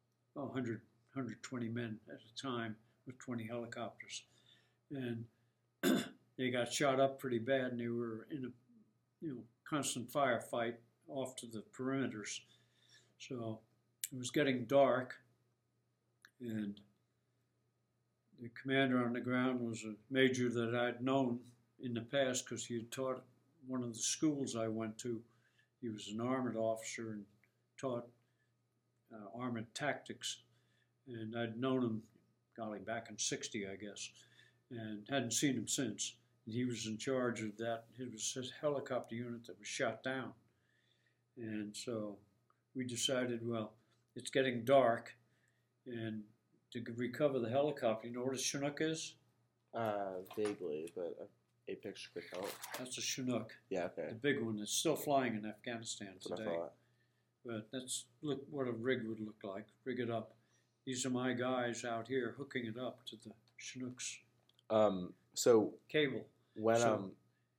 Speaker 2: 120 men at a time with 20 helicopters. And they got shot up pretty bad, and they were in a constant firefight off to the perimeters. So it was getting dark, and the commander on the ground was a major that I'd known in the past because he had taught at one of the schools I went to. He was an armored officer and taught armored tactics. And I'd known him, golly, back in 60, I guess, and hadn't seen him since. And he was in charge of that. It was his helicopter unit that was shot down. And so we decided, well, it's getting dark, and to recover the helicopter, you know what a Chinook is?
Speaker 1: Vaguely, but a picture could help.
Speaker 2: That's a Chinook.
Speaker 1: Yeah, okay.
Speaker 2: The big one that's still flying in Afghanistan
Speaker 1: That's what I
Speaker 2: today.
Speaker 1: thought.
Speaker 2: But look what a rig would look like. Rig it up. These are my guys out here hooking it up to the Chinook's
Speaker 1: So
Speaker 2: cable.
Speaker 1: when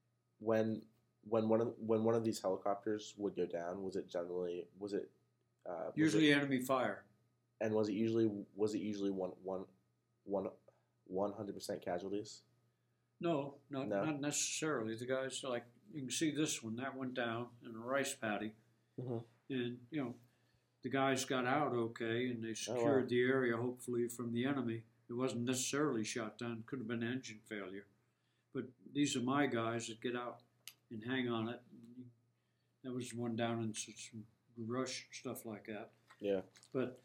Speaker 1: one of these helicopters would go down, was it
Speaker 2: Usually enemy fire.
Speaker 1: And was it usually 100% casualties?
Speaker 2: No, not necessarily. The guys, like, you can see this one, that went down in a rice paddy.
Speaker 1: Mm-hmm.
Speaker 2: And, the guys got out okay, and they secured the area, hopefully, from the enemy. It wasn't necessarily shot down. Could have been engine failure. But these are my guys that get out and hang on it. That was one down in some rush, stuff like that.
Speaker 1: Yeah.
Speaker 2: But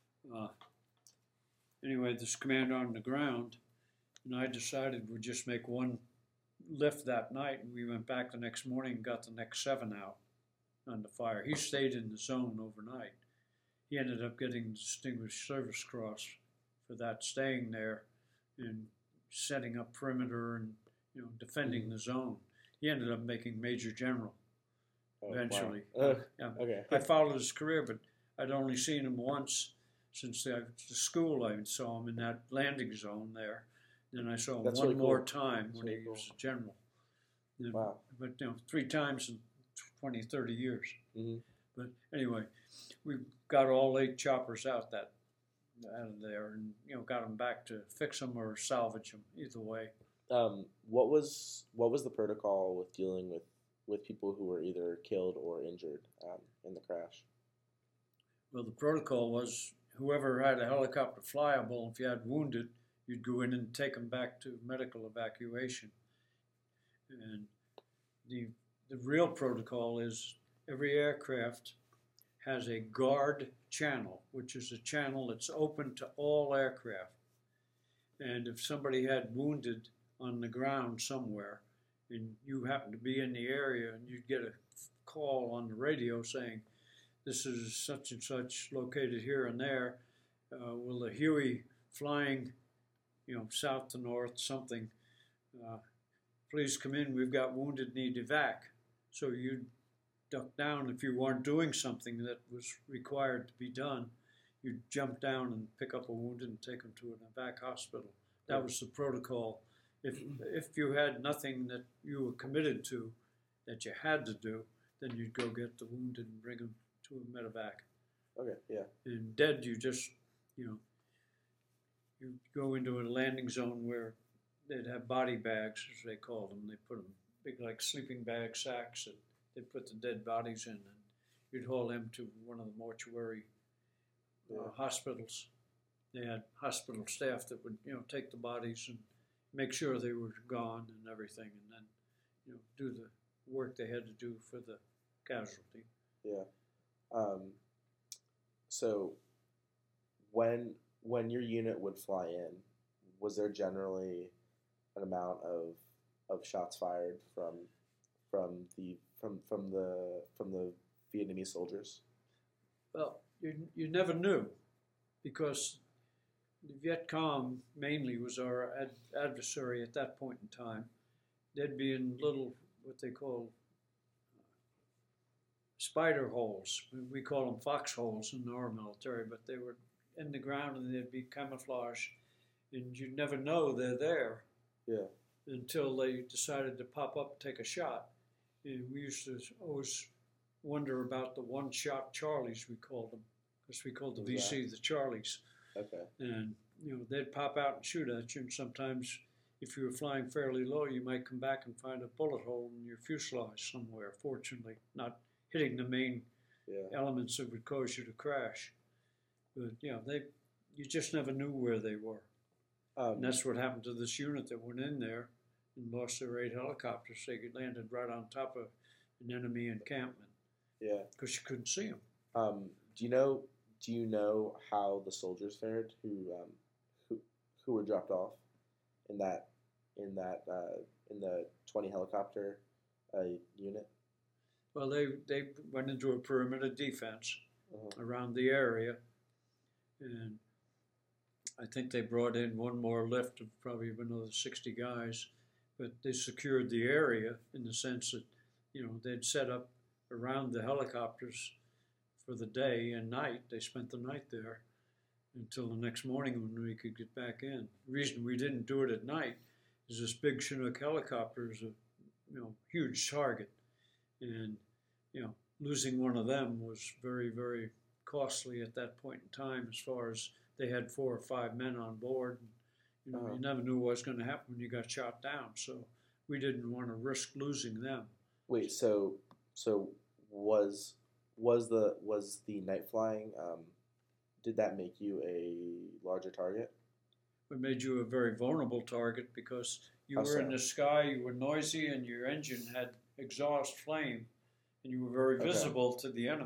Speaker 2: anyway, this commander on the ground and I decided we'd just make one lift that night, and we went back the next morning and got the next 7 out on the fire. He stayed in the zone overnight. He ended up getting the Distinguished Service Cross for that, staying there and setting up perimeter and defending the zone. He ended up making Major General eventually.
Speaker 1: Wow.
Speaker 2: Yeah.
Speaker 1: Okay.
Speaker 2: I followed his career, but I'd only seen him once since the school. I saw him in that landing zone there. Then I saw him
Speaker 1: That's
Speaker 2: one
Speaker 1: really
Speaker 2: more
Speaker 1: cool.
Speaker 2: time
Speaker 1: That's
Speaker 2: when
Speaker 1: really
Speaker 2: he
Speaker 1: cool.
Speaker 2: was a general.
Speaker 1: Wow.
Speaker 2: But 3 times in 20, 30 years.
Speaker 1: Mm-hmm.
Speaker 2: But anyway, we got all 8 choppers out of there, and got them back to fix them or salvage them. Either way.
Speaker 1: What was the protocol with dealing with people who were either killed or injured in the crash?
Speaker 2: Well, the protocol was whoever had a helicopter flyable, if you had wounded, you'd go in and take them back to medical evacuation. And the real protocol is every aircraft has a guard channel, which is a channel that's open to all aircraft. And if somebody had wounded on the ground somewhere, and you happen to be in the area, and you'd get a call on the radio saying, this is such and such located here and there, will the Huey flying south to north, something, please come in, we've got wounded, need evac. So you'd duck down. If you weren't doing something that was required to be done, you'd jump down and pick up a wounded and take them to an evac hospital. That was the protocol. If you had nothing that you were committed to, that you had to do, then you'd go get the wounded and bring them to a medevac.
Speaker 1: Okay, yeah.
Speaker 2: And dead, you just, you go into a landing zone where they'd have body bags, as they called them. They put them big, like sleeping bag sacks that they put the dead bodies in, and you'd haul them to one of the mortuary hospitals. They had hospital staff that would, take the bodies and make sure they were gone and everything, and then, do the work they had to do for the casualty.
Speaker 1: Yeah. So when your unit would fly in, was there generally an amount of shots fired from the Vietnamese soldiers?
Speaker 2: Well, you never knew, because the Viet Cong mainly was our adversary at that point in time. They'd be in little, what they call spider holes. We call them foxholes in our military, but they were in the ground and they'd be camouflaged, and you'd never know they're there.
Speaker 1: Yeah.
Speaker 2: Until they decided to pop up and take a shot. And we used to always wonder about the one-shot Charlies, we called them, because we called the VC the Charlies.
Speaker 1: Okay.
Speaker 2: And, they'd pop out and shoot at you, and sometimes if you were flying fairly low, you might come back and find a bullet hole in your fuselage somewhere, fortunately, not hitting the main elements that would cause you to crash. But, you just never knew where they were. And that's what happened to this unit that went in there and lost their 8 helicopters. They landed right on top of an enemy encampment. Yeah. Because you couldn't see them.
Speaker 1: Do you know how the soldiers fared who were dropped off in the 20 helicopter unit?
Speaker 2: Well, they went into a perimeter defense around the area, and I think they brought in one more lift of probably another 60 guys, but they secured the area in the sense that, they'd set up around the helicopters for the day and night. They spent the night there until the next morning when we could get back in. The reason we didn't do it at night is this big Chinook helicopter is a, huge target, and, losing one of them was very, very costly at that point in time, as far as they had 4 or 5 men on board. And, you never knew what was going to happen when you got shot down, so we didn't want to risk losing them.
Speaker 1: Wait, so was the night flying? Did that make you a larger target?
Speaker 2: It made you a very vulnerable target because you were in the sky, you were noisy, and your engine had exhaust flame, and you were very visible to the enemy.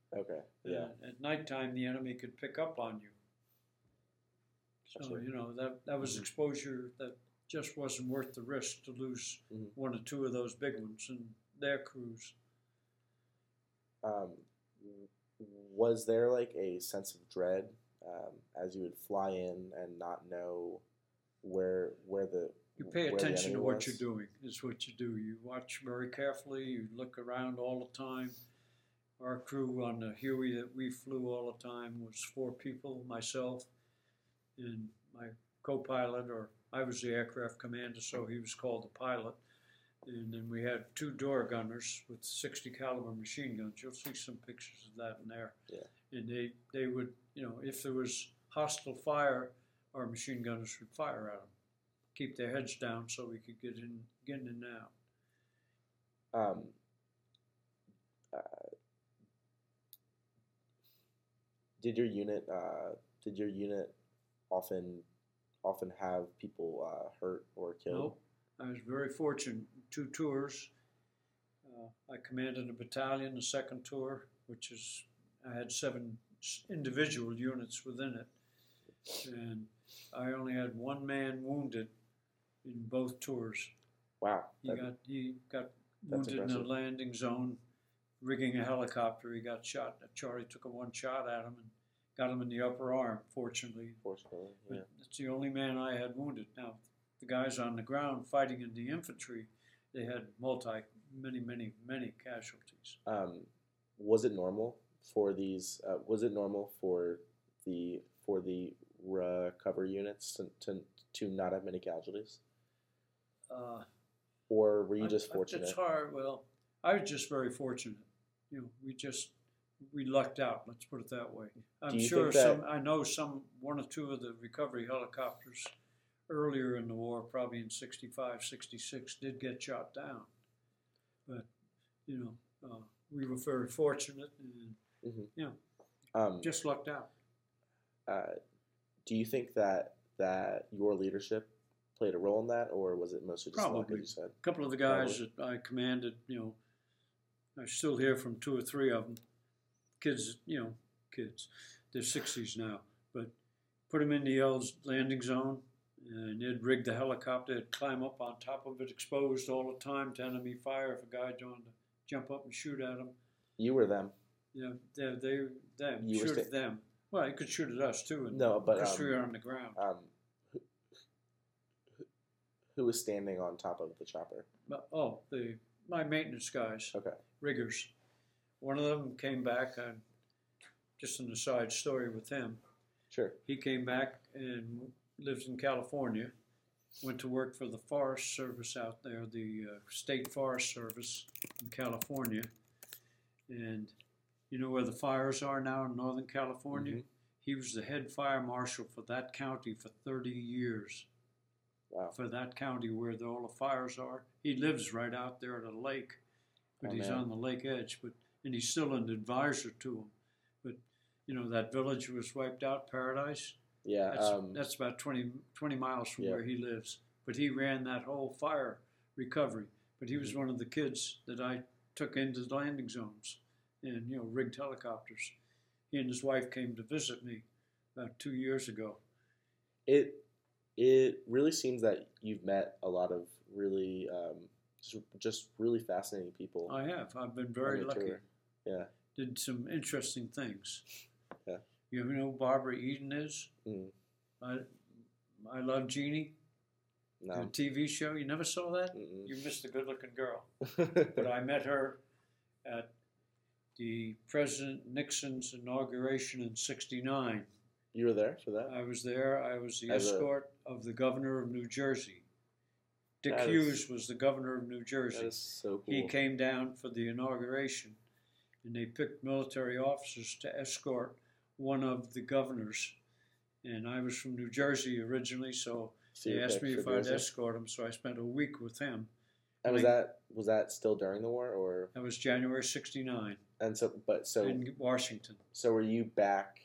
Speaker 1: Okay. Yeah.
Speaker 2: At nighttime, the enemy could pick up on you. So,
Speaker 1: Absolutely.
Speaker 2: that was
Speaker 1: Mhm.
Speaker 2: exposure that just wasn't worth the risk to lose
Speaker 1: Mhm.
Speaker 2: one or two of those big ones in their crews.
Speaker 1: Um, was there like a sense of dread as you would fly in and not know where the
Speaker 2: You pay
Speaker 1: where the
Speaker 2: attention
Speaker 1: enemy
Speaker 2: to what you're
Speaker 1: was?
Speaker 2: doing, is what you do. You watch very carefully, you look around all the time. Our crew on the Huey that we flew all the time was 4 people, myself and my co-pilot, or I was the aircraft commander, so he was called the pilot. And then we had 2 door gunners with 60 caliber machine guns. You'll see some pictures of that in there.
Speaker 1: Yeah.
Speaker 2: And they would, if there was hostile fire, our machine gunners would fire at them, keep their heads down so we could get in and out.
Speaker 1: Um, uh, did your unit often have people hurt or killed?
Speaker 2: Nope. I was very fortunate. 2 tours. I commanded a battalion, the second tour, which is, I had 7 individual units within it. And I only had 1 man wounded in both tours.
Speaker 1: Wow.
Speaker 2: He got wounded in the landing zone, rigging a helicopter. He got shot. Charlie took a 1 shot at him and got him in the upper arm, fortunately.
Speaker 1: Fortunately, yeah.
Speaker 2: But that's the only man I had wounded. Now, the guys on the ground fighting in the infantry, they had many casualties.
Speaker 1: Was it normal for these? Was it normal for the recovery units to not have many casualties? Or were you just fortunate?
Speaker 2: It's hard. Well, I was just very fortunate. We lucked out. Let's put it that way. I'm sure I know 1 or 2 of the recovery helicopters earlier in the war, probably in 65, 66, did get shot down. But, we were very fortunate and, just lucked out.
Speaker 1: Do you think that your leadership played a role in that, or was it mostly just luck, as you said?
Speaker 2: A couple of the guys that I commanded, I still hear from 2 or 3 of them. Kids, they're 60s now, but put them in the landing zone, and they'd rig the helicopter, they'd climb up on top of it, exposed all the time to enemy fire if a guy wanted to jump up and shoot at them.
Speaker 1: You were them.
Speaker 2: Yeah, them. You shoot at them. Well, he could shoot at us too. Because we were on the ground.
Speaker 1: Who was standing on top of the chopper?
Speaker 2: My maintenance guys.
Speaker 1: Okay.
Speaker 2: Riggers. One of them came back. Just an aside story with him.
Speaker 1: Sure.
Speaker 2: He came back and lived in California. Went to work for the Forest Service out there, the State Forest Service in California. And you know where the fires are now in Northern California? Mm-hmm. He was the head fire marshal for that county for 30 years.
Speaker 1: Wow.
Speaker 2: For that county where all the fires are. He lives right out there at a lake, but he's on the lake edge. And he's still an advisor to him. But, that village was wiped out, Paradise.
Speaker 1: Yeah.
Speaker 2: That's about 20 miles from where he lives. But he ran that whole fire recovery. But he was one of the kids that I took into the landing zones and, rigged helicopters. He and his wife came to visit me about 2 years ago.
Speaker 1: It really seems that you've met a lot of really, just really fascinating people.
Speaker 2: I have. I've been very lucky.
Speaker 1: Tour. Yeah.
Speaker 2: Did some interesting things.
Speaker 1: Yeah.
Speaker 2: You know who Barbara Eden is?
Speaker 1: Mm.
Speaker 2: I Love Jeannie.
Speaker 1: No.
Speaker 2: The TV show. You never saw that?
Speaker 1: Mm-mm.
Speaker 2: You missed a good-looking girl. But I met her at the President Nixon's inauguration in '69.
Speaker 1: You were there for that?
Speaker 2: I was there. I was the escort of the governor of New Jersey. Dick Hughes was the governor of New Jersey.
Speaker 1: That is so cool.
Speaker 2: He came down for the inauguration, and they picked military officers to escort one of the governors. And I was from New Jersey originally, so they asked me if I'd escort him, so I spent a week with him.
Speaker 1: And was that still during the war, or?
Speaker 2: That was January '69.
Speaker 1: And so
Speaker 2: in Washington.
Speaker 1: So were you back?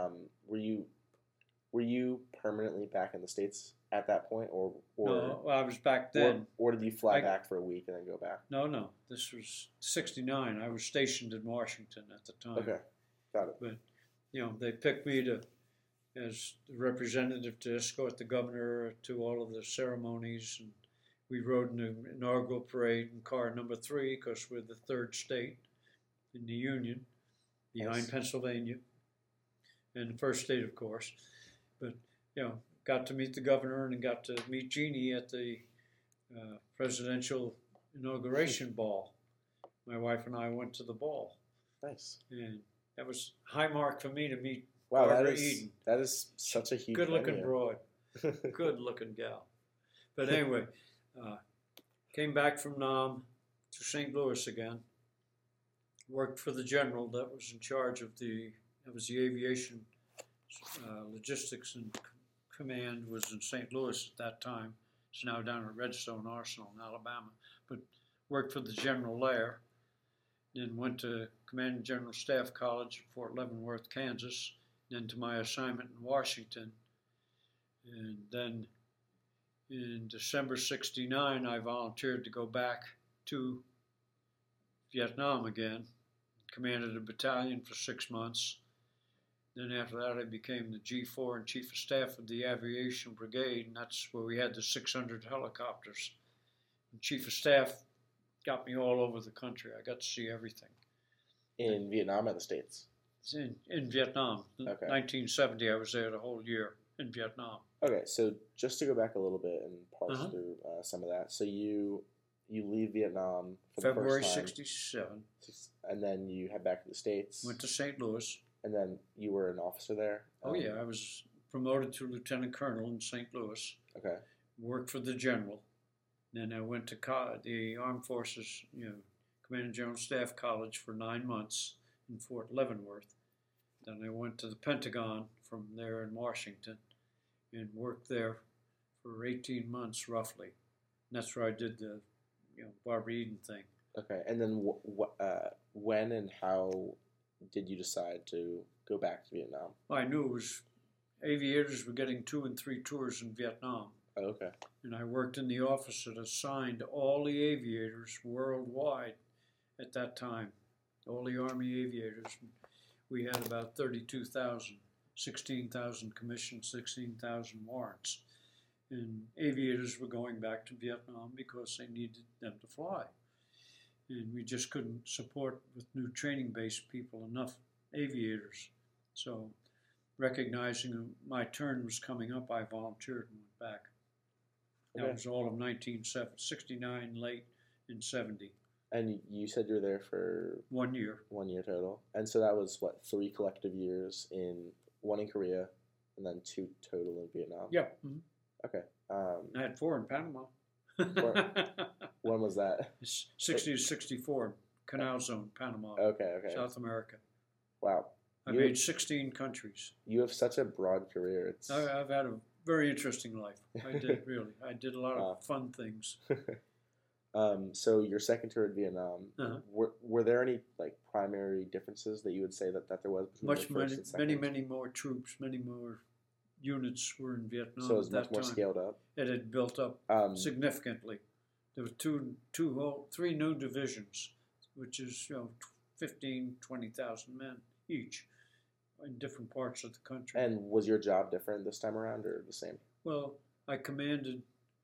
Speaker 1: Were you permanently back in the States at that point, or
Speaker 2: no? Well, I was back then.
Speaker 1: Or did you fly back for a week and then go back?
Speaker 2: No. This was '69. I was stationed in Washington at the time.
Speaker 1: Okay. Got it.
Speaker 2: But they picked me as the representative to escort the governor to all of the ceremonies, and we rode in the inaugural parade in car number 3 because we're the 3rd state in the Union, behind
Speaker 1: Nice.
Speaker 2: Pennsylvania, and the first state, of course. But got to meet the governor and got to meet Jeannie at the presidential inauguration ball. My wife and I went to the ball,
Speaker 1: Nice.
Speaker 2: and that was a high mark for me to meet
Speaker 1: Wow,
Speaker 2: Barbara Eden.
Speaker 1: that is such a huge
Speaker 2: Good-looking
Speaker 1: venue.
Speaker 2: broad, good-looking gal. But anyway, came back from Nam to St. Louis again. Worked for the general that was in charge of the aviation logistics and command was in St. Louis at that time. It's now down at Redstone Arsenal in Alabama. But worked for the general there. Then went to Commanding General Staff College at Fort Leavenworth, Kansas. Then to my assignment in Washington. And then in December '69, I volunteered to go back to Vietnam again. Commanded a battalion for 6 months. Then after that, I became the G4 and Chief of Staff of the Aviation Brigade, and that's where we had the 600 helicopters. And Chief of Staff got me all over the country. I got to see everything.
Speaker 1: In Vietnam or the States?
Speaker 2: In Vietnam.
Speaker 1: Okay.
Speaker 2: 1970, I was there the whole year in Vietnam.
Speaker 1: Okay, so just to go back a little bit and parse
Speaker 2: Uh-huh.
Speaker 1: through some of that. So you leave Vietnam for
Speaker 2: February
Speaker 1: the first time,
Speaker 2: '67.
Speaker 1: and then you head back to the States,
Speaker 2: Went to St. Louis.
Speaker 1: and then you were an officer there?
Speaker 2: Oh, yeah. I was promoted to lieutenant colonel in St. Louis.
Speaker 1: Okay.
Speaker 2: Worked for the general. Then I went to the Armed Forces, Commanding General Staff College for 9 months in Fort Leavenworth. Then I went to the Pentagon from there in Washington and worked there for 18 months roughly. And that's where I did the Barbara Eden thing.
Speaker 1: Okay, and then when and how did you decide to go back to Vietnam?
Speaker 2: Well, I knew it was aviators were getting 2 and 3 tours in Vietnam.
Speaker 1: Oh, okay.
Speaker 2: And I worked in the office that assigned all the aviators worldwide at that time, all the Army aviators. We had about 32,000, 16,000 commissioned, 16,000 warrants. And aviators were going back to Vietnam because they needed them to fly. And we just couldn't support with new training-based people enough aviators. So recognizing my turn was coming up, I volunteered and went back. That was all of 1969, late in 70.
Speaker 1: And you said you were there for
Speaker 2: 1 year.
Speaker 1: 1 year total, and so that was what, 3 collective years one in Korea, and then 2 total in Vietnam.
Speaker 2: Yep. Mm-hmm.
Speaker 1: Okay.
Speaker 2: I had 4 in Panama.
Speaker 1: When was that?
Speaker 2: 60 to 64, Canal Zone, Panama,
Speaker 1: Okay.
Speaker 2: South America.
Speaker 1: Wow.
Speaker 2: I made 16 countries.
Speaker 1: You have such a broad career. It's
Speaker 2: I've had a very interesting life. I did, really. I did a lot of fun things.
Speaker 1: So your second tour in Vietnam, were there any primary differences that you would say that there was between the first and second?
Speaker 2: Many more troops, many more units were in Vietnam.
Speaker 1: So it was
Speaker 2: at
Speaker 1: much
Speaker 2: that
Speaker 1: more
Speaker 2: time.
Speaker 1: scaled up.
Speaker 2: It had built up significantly. There were 3 new divisions, which is 15, 20,000 men each in different parts of the country.
Speaker 1: And was your job different this time around, or the same?
Speaker 2: Well, I commanded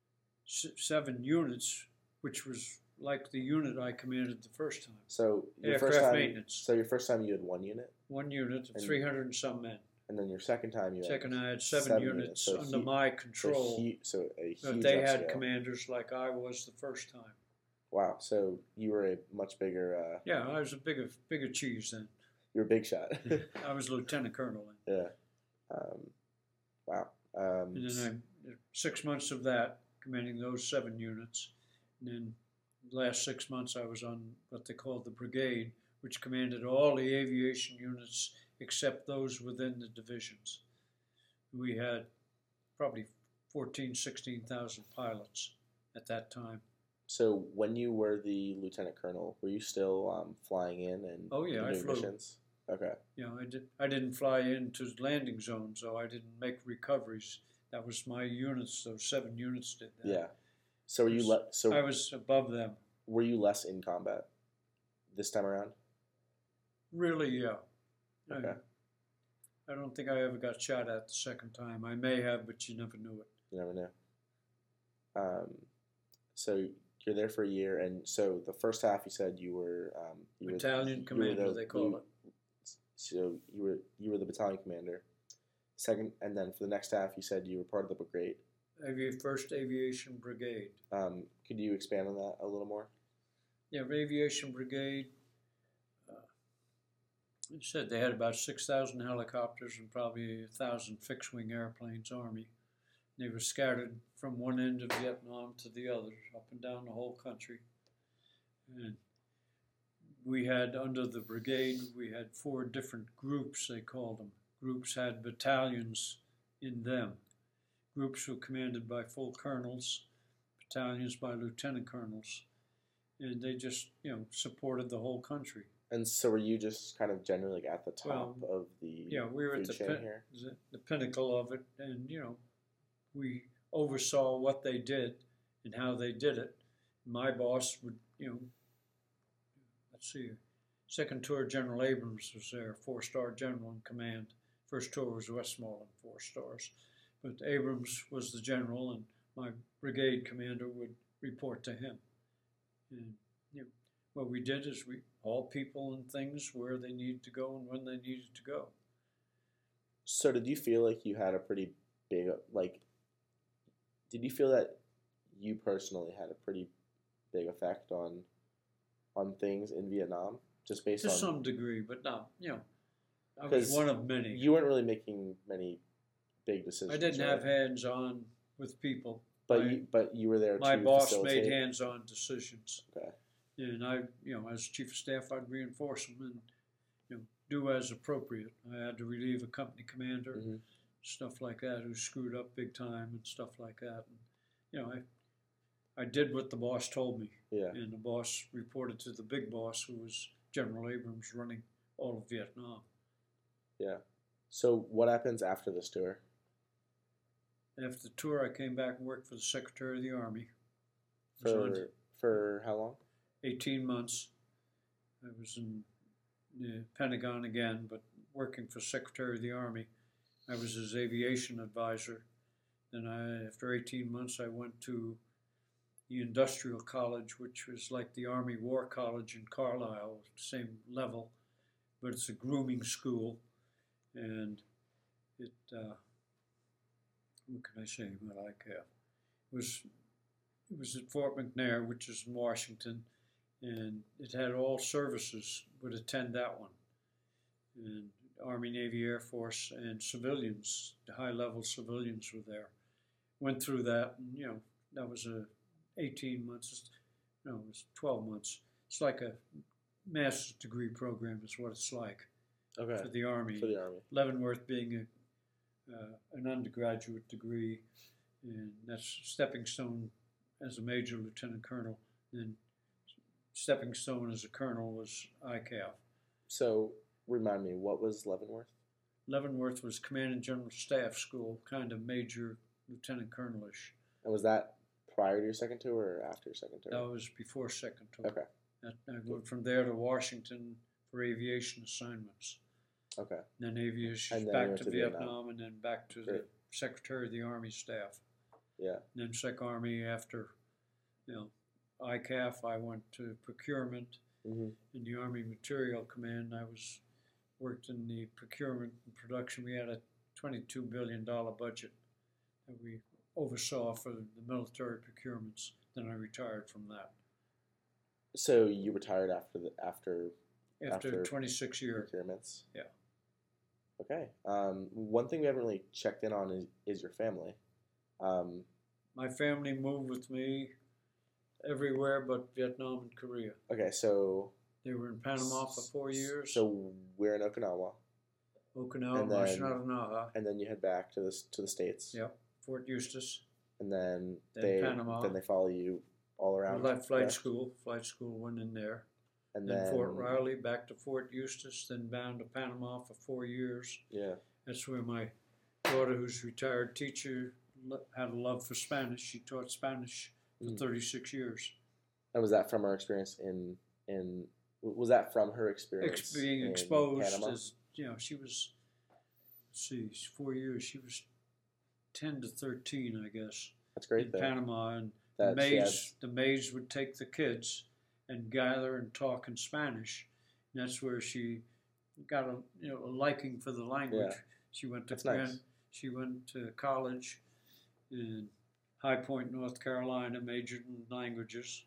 Speaker 2: 7 units, which was like the unit I commanded the first time.
Speaker 1: So your
Speaker 2: Aircraft
Speaker 1: first time,
Speaker 2: maintenance.
Speaker 1: So your first time you had 1 unit?
Speaker 2: 1 unit of 300 and some men.
Speaker 1: And then your second time you
Speaker 2: Second,
Speaker 1: had
Speaker 2: I had 7 units
Speaker 1: so
Speaker 2: under my control.
Speaker 1: So a
Speaker 2: But
Speaker 1: huge
Speaker 2: they had
Speaker 1: upscale.
Speaker 2: commanders like I was the first time.
Speaker 1: Wow. So you were a much bigger.
Speaker 2: Yeah, I was a bigger cheese then.
Speaker 1: You're a big shot.
Speaker 2: I was lieutenant colonel then.
Speaker 1: Yeah. Wow.
Speaker 2: And then 6 months of that, commanding those 7 units. And then the last 6 months I was on what they called the brigade, which commanded all the aviation units except those within the divisions. We had probably 14, 16,000 pilots at that time.
Speaker 1: So when you were the lieutenant colonel, were you still flying in and
Speaker 2: Oh yeah, I
Speaker 1: doing
Speaker 2: flew.
Speaker 1: missions? Okay.
Speaker 2: I didn't fly into landing zones, so I didn't make recoveries. That was my units. Those 7 units did that.
Speaker 1: Yeah. So were you
Speaker 2: I was above them.
Speaker 1: Were you less in combat this time around?
Speaker 2: Really, yeah.
Speaker 1: Okay.
Speaker 2: I don't think I ever got shot at the second time. I may have, but you never knew it.
Speaker 1: You never know. So you're there for a year, and so the first half you said you were
Speaker 2: Battalion commander, they call it.
Speaker 1: So you were the battalion commander. Second, and then for the next half, you said you were part of the brigade.
Speaker 2: First Aviation Brigade.
Speaker 1: Could you expand on that a little more?
Speaker 2: Yeah, Aviation Brigade. It said they had about 6,000 helicopters and probably 1,000 fixed-wing airplanes, Army. They were scattered from one end of Vietnam to the other, up and down the whole country. And we had, under the brigade, we had 4 different groups, they called them. Groups had battalions in them. Groups were commanded by full colonels, battalions by lieutenant colonels. And they just, supported the whole country.
Speaker 1: And so were you just kind of generally like at the top of the
Speaker 2: we were at the pinnacle of it, and we oversaw what they did and how they did it. My boss would, let's see, second tour General Abrams was there, 4-star general in command. First tour was Westmoreland, 4 stars. But Abrams was the general, and my brigade commander would report to him. And what we did is we all people and things where they needed to go and when they needed to go.
Speaker 1: So did you feel like you had a pretty big, did you feel that you personally had a pretty big effect on things in Vietnam, just based on...
Speaker 2: To some degree, but no, I was one of many.
Speaker 1: You weren't really making many big decisions.
Speaker 2: I didn't have hands-on with people.
Speaker 1: But you were there to
Speaker 2: My boss
Speaker 1: facilitate.
Speaker 2: made hands-on decisions.
Speaker 1: Okay.
Speaker 2: And I, as chief of staff, I'd reinforce them and, do as appropriate. I had to relieve a company commander, stuff like that, who screwed up big time and stuff like that. And, I did what the boss told me.
Speaker 1: Yeah.
Speaker 2: And the boss reported to the big boss, who was General Abrams, running all of Vietnam.
Speaker 1: Yeah. So what happens after this tour?
Speaker 2: After the tour, I came back and worked for the Secretary of the Army.
Speaker 1: For how long?
Speaker 2: 18 months. I was in the Pentagon again, but working for Secretary of the Army. I was his aviation advisor. Then after 18 months, I went to the Industrial College, which was like the Army War College in Carlisle, same level, but it's a grooming school. And it, what can I say about ICAF? It was at Fort McNair, which is in Washington, and it had all services would attend that one. And Army, Navy, Air Force, and civilians, the high-level civilians were there. Went through that, and, that was 18 months, no, it was 12 months. It's like a master's degree program is what it's like.
Speaker 1: Okay.
Speaker 2: For the Army.
Speaker 1: For the Army.
Speaker 2: Leavenworth being an undergraduate degree, and that's stepping stone as a major lieutenant colonel. Then stepping stone as a colonel was ICAF.
Speaker 1: So remind me, what was Leavenworth?
Speaker 2: Leavenworth was Command and General Staff School, kind of major lieutenant colonel-ish.
Speaker 1: And was that prior to your second tour or after your second tour?
Speaker 2: That was before second tour.
Speaker 1: Okay.
Speaker 2: I went from there to Washington for aviation assignments.
Speaker 1: Okay.
Speaker 2: And then aviation,
Speaker 1: and then
Speaker 2: back to Vietnam, and then back to the Secretary of the Army staff.
Speaker 1: Yeah.
Speaker 2: And then Sec Army after, ICAF, I went to procurement. In the Army Material Command, I worked in the procurement and production. We had a $22 billion budget that we oversaw for the military procurements. Then I retired from that.
Speaker 1: So you retired after
Speaker 2: 26 years.
Speaker 1: Procurements?
Speaker 2: Yeah.
Speaker 1: Okay. One thing we haven't really checked in on is your family.
Speaker 2: My family moved with me everywhere but Vietnam and Korea.
Speaker 1: Okay, so...
Speaker 2: They were in Panama for 4 years.
Speaker 1: So we're in Okinawa.
Speaker 2: Mashanatanaha.
Speaker 1: And then you head back to the States.
Speaker 2: Yep, Fort Eustis.
Speaker 1: And then
Speaker 2: Panama.
Speaker 1: Then they follow you all around.
Speaker 2: Flight school went in there.
Speaker 1: And
Speaker 2: then Fort Riley, back to Fort Eustis, then bound to Panama for 4 years.
Speaker 1: Yeah.
Speaker 2: That's where my daughter, who's a retired teacher, had a love for Spanish. She taught Spanish for 36 years.
Speaker 1: And was that from her experience in was that from her experience
Speaker 2: being
Speaker 1: in
Speaker 2: exposed
Speaker 1: Panama?
Speaker 2: she was, let's see, 4 years. She was 10 to 13, I guess,
Speaker 1: That's great,
Speaker 2: in
Speaker 1: though.
Speaker 2: Panama. And
Speaker 1: That she had,
Speaker 2: the maids would take the kids and gather and talk in Spanish. And that's where she got a liking for the language.
Speaker 1: Yeah.
Speaker 2: She went to
Speaker 1: That's nice.
Speaker 2: She went to college in High Point, North Carolina, majored in languages.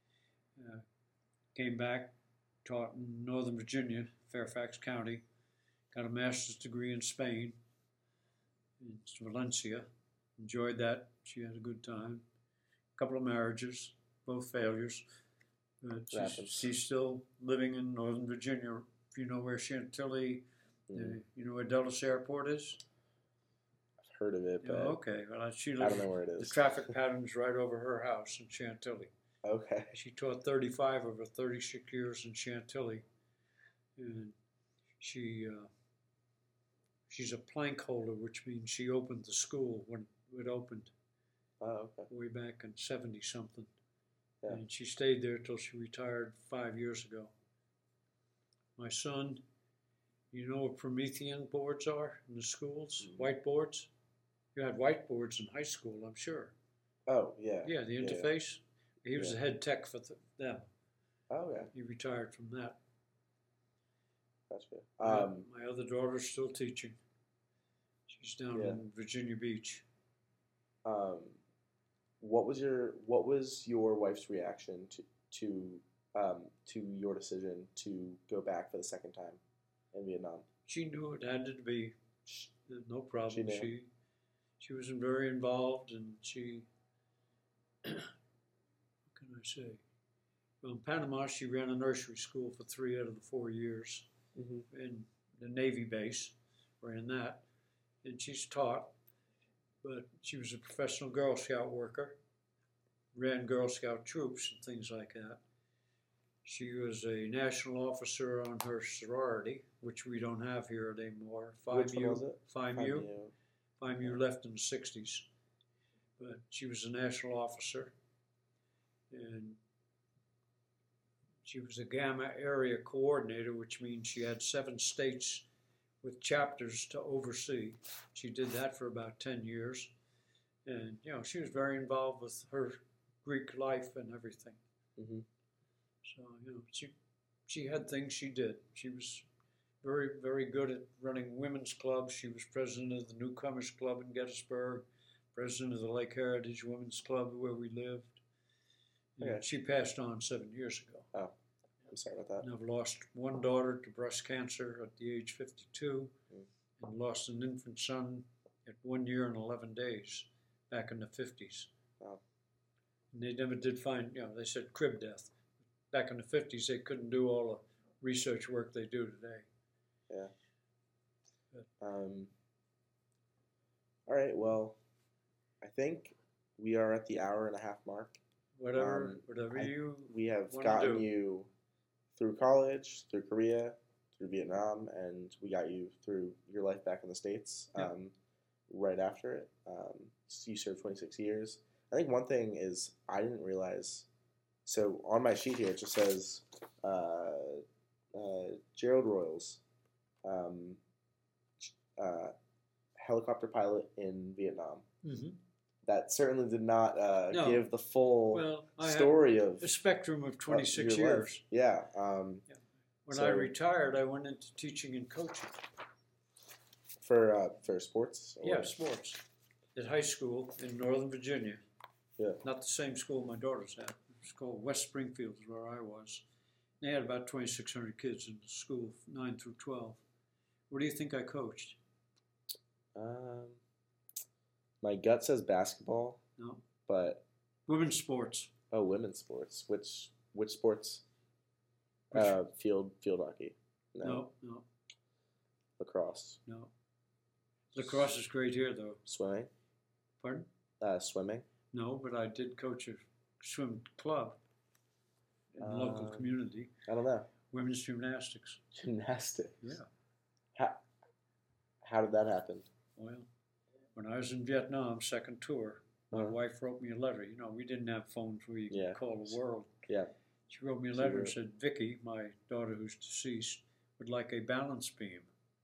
Speaker 2: Came back, taught in Northern Virginia, Fairfax County. Got a master's degree in Spain, in Valencia. Enjoyed that. She had a good time. A couple of marriages, both failures. But she's still living in Northern Virginia. If you know where Chantilly, you know where Dulles Airport is?
Speaker 1: I've heard of it, but
Speaker 2: okay. Well, she
Speaker 1: I
Speaker 2: lives,
Speaker 1: don't know where it is.
Speaker 2: the traffic pattern's right over her house in Chantilly.
Speaker 1: Okay.
Speaker 2: She taught 35 of her 36 years in Chantilly. And she's a plank holder, which means she opened the school when it opened.
Speaker 1: Oh, okay.
Speaker 2: Way back in 70-something.
Speaker 1: Yeah.
Speaker 2: And she stayed there till she retired 5 years ago. My son, you know what Promethean boards are in the schools? Whiteboards? You had whiteboards in high school, I'm sure.
Speaker 1: Oh, yeah.
Speaker 2: Yeah, the interface. Yeah. He was the head tech for them.
Speaker 1: Oh, yeah.
Speaker 2: He retired from that.
Speaker 1: That's good.
Speaker 2: My other daughter's still teaching. She's down in Virginia Beach.
Speaker 1: What was your wife's reaction to your decision to go back for the second time in Vietnam?
Speaker 2: She knew it had to be. No problem.
Speaker 1: She knew.
Speaker 2: She was very involved, and she. What can I say? Well, in Panama, she ran a nursery school for 3 out of the 4 years.
Speaker 1: Mm-hmm.
Speaker 2: In the Navy base, ran that, and she's taught. But she was a professional Girl Scout worker, ran Girl Scout troops and things like that. She was a national officer on her sorority, which we don't have here anymore.
Speaker 1: Which one was it?
Speaker 2: FIMU left in the 60s. But she was a national officer. And she was a Gamma area coordinator, which means she had 7 states with chapters to oversee. She did that for about 10 years. And, she was very involved with her Greek life and everything.
Speaker 1: Mm-hmm.
Speaker 2: So, she had things she did. She was very, very good at running women's clubs. She was president of the Newcomers Club in Gettysburg, president of the Lake Heritage Women's Club where we lived. Okay. She passed on 7 years ago.
Speaker 1: Oh, I'm sorry about that.
Speaker 2: And I've lost one daughter to breast cancer at the age 52, and lost an infant son at 1 year and 11 days back in the 50s.
Speaker 1: Wow.
Speaker 2: And they never did find, they said crib death. Back in the 50s, they couldn't do all the research work they do today.
Speaker 1: Yeah. But, all right, well, I think we are at the hour-and-a-half mark.
Speaker 2: Whatever
Speaker 1: we have gotten you through college, through Korea, through Vietnam, and we got you through your life back in the States.
Speaker 2: Yep.
Speaker 1: Right after it. You served 26 years. I think one thing is I didn't realize. So on my sheet here it just says Gerald Royals, helicopter pilot in Vietnam.
Speaker 2: Mm-hmm.
Speaker 1: That certainly did not give the full story of
Speaker 2: a spectrum of 26 years.
Speaker 1: Life. Yeah.
Speaker 2: When I retired, I went into teaching and coaching.
Speaker 1: For sports?
Speaker 2: Yeah, sports. At high school in Northern Virginia.
Speaker 1: Yeah.
Speaker 2: Not the same school my daughters had. It was called West Springfield, is where I was. They had about 2,600 kids in the school, 9 through 12. What do you think I coached?
Speaker 1: My gut says basketball.
Speaker 2: No.
Speaker 1: But
Speaker 2: women's sports.
Speaker 1: Oh, women's sports. Which sports? Field hockey.
Speaker 2: No.
Speaker 1: Lacrosse.
Speaker 2: No. Lacrosse is great here, though.
Speaker 1: Swimming.
Speaker 2: Pardon?
Speaker 1: Swimming.
Speaker 2: No, but I did coach a swim club in the local community.
Speaker 1: I don't know.
Speaker 2: Women's gymnastics.
Speaker 1: Gymnastics.
Speaker 2: Yeah.
Speaker 1: How did that happen?
Speaker 2: Well, when I was in Vietnam, second tour, my wife wrote me a letter. We didn't have phones where you could call the world.
Speaker 1: Yeah.
Speaker 2: She wrote me a letter and said, Vicky, my daughter who's deceased, would like a balance beam.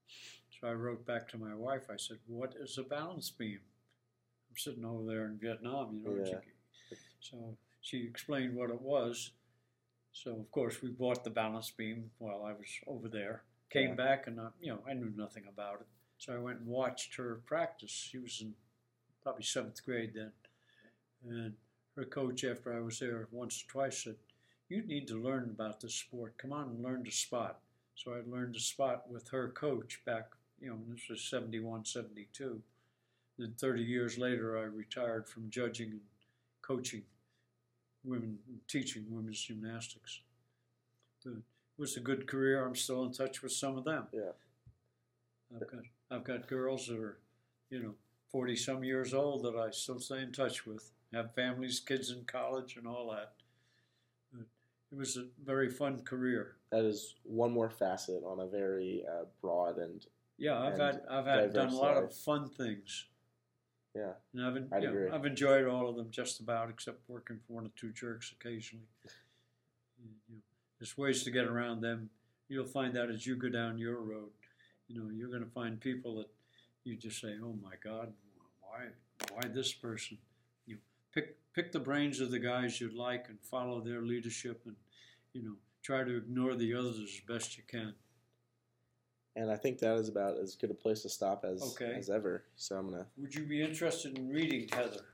Speaker 2: So I wrote back to my wife. I said, "What is a balance beam?" I'm sitting over there in Vietnam, you know.
Speaker 1: Yeah.
Speaker 2: So she explained what it was. So of course we bought the balance beam while I was over there. Came
Speaker 1: Yeah.
Speaker 2: back and I knew nothing about it. So I went and watched her practice. She was in probably 7th grade then, and her coach, after I was there once or twice, said, "You need to learn about this sport. Come on and learn to spot." So I learned to spot with her coach back, this was 71, 72. Then 30 years later, I retired from judging and coaching women, teaching women's gymnastics. It was a good career. I'm still in touch with some of them.
Speaker 1: Yeah.
Speaker 2: I've got girls that are, 40 some years old that I still stay in touch with. Have families, kids in college, and all that. But it was a very fun career.
Speaker 1: That is one more facet on a very broad and
Speaker 2: Yeah, I've
Speaker 1: and
Speaker 2: done a
Speaker 1: diverse
Speaker 2: lot of
Speaker 1: life.
Speaker 2: fun things,
Speaker 1: Yeah,
Speaker 2: and
Speaker 1: I'd agree.
Speaker 2: I've enjoyed all of them just about, except working for one or two jerks occasionally. There's ways to get around them. You'll find out as you go down your road. You're going to find people that you just say, "Oh my God, why this person?" Pick the brains of the guys you like and follow their leadership, and try to ignore the others as best you can.
Speaker 1: And I think that is about as good a place to stop
Speaker 2: Okay.
Speaker 1: as ever. So I'm gonna.
Speaker 2: Would you be interested in reading, Heather?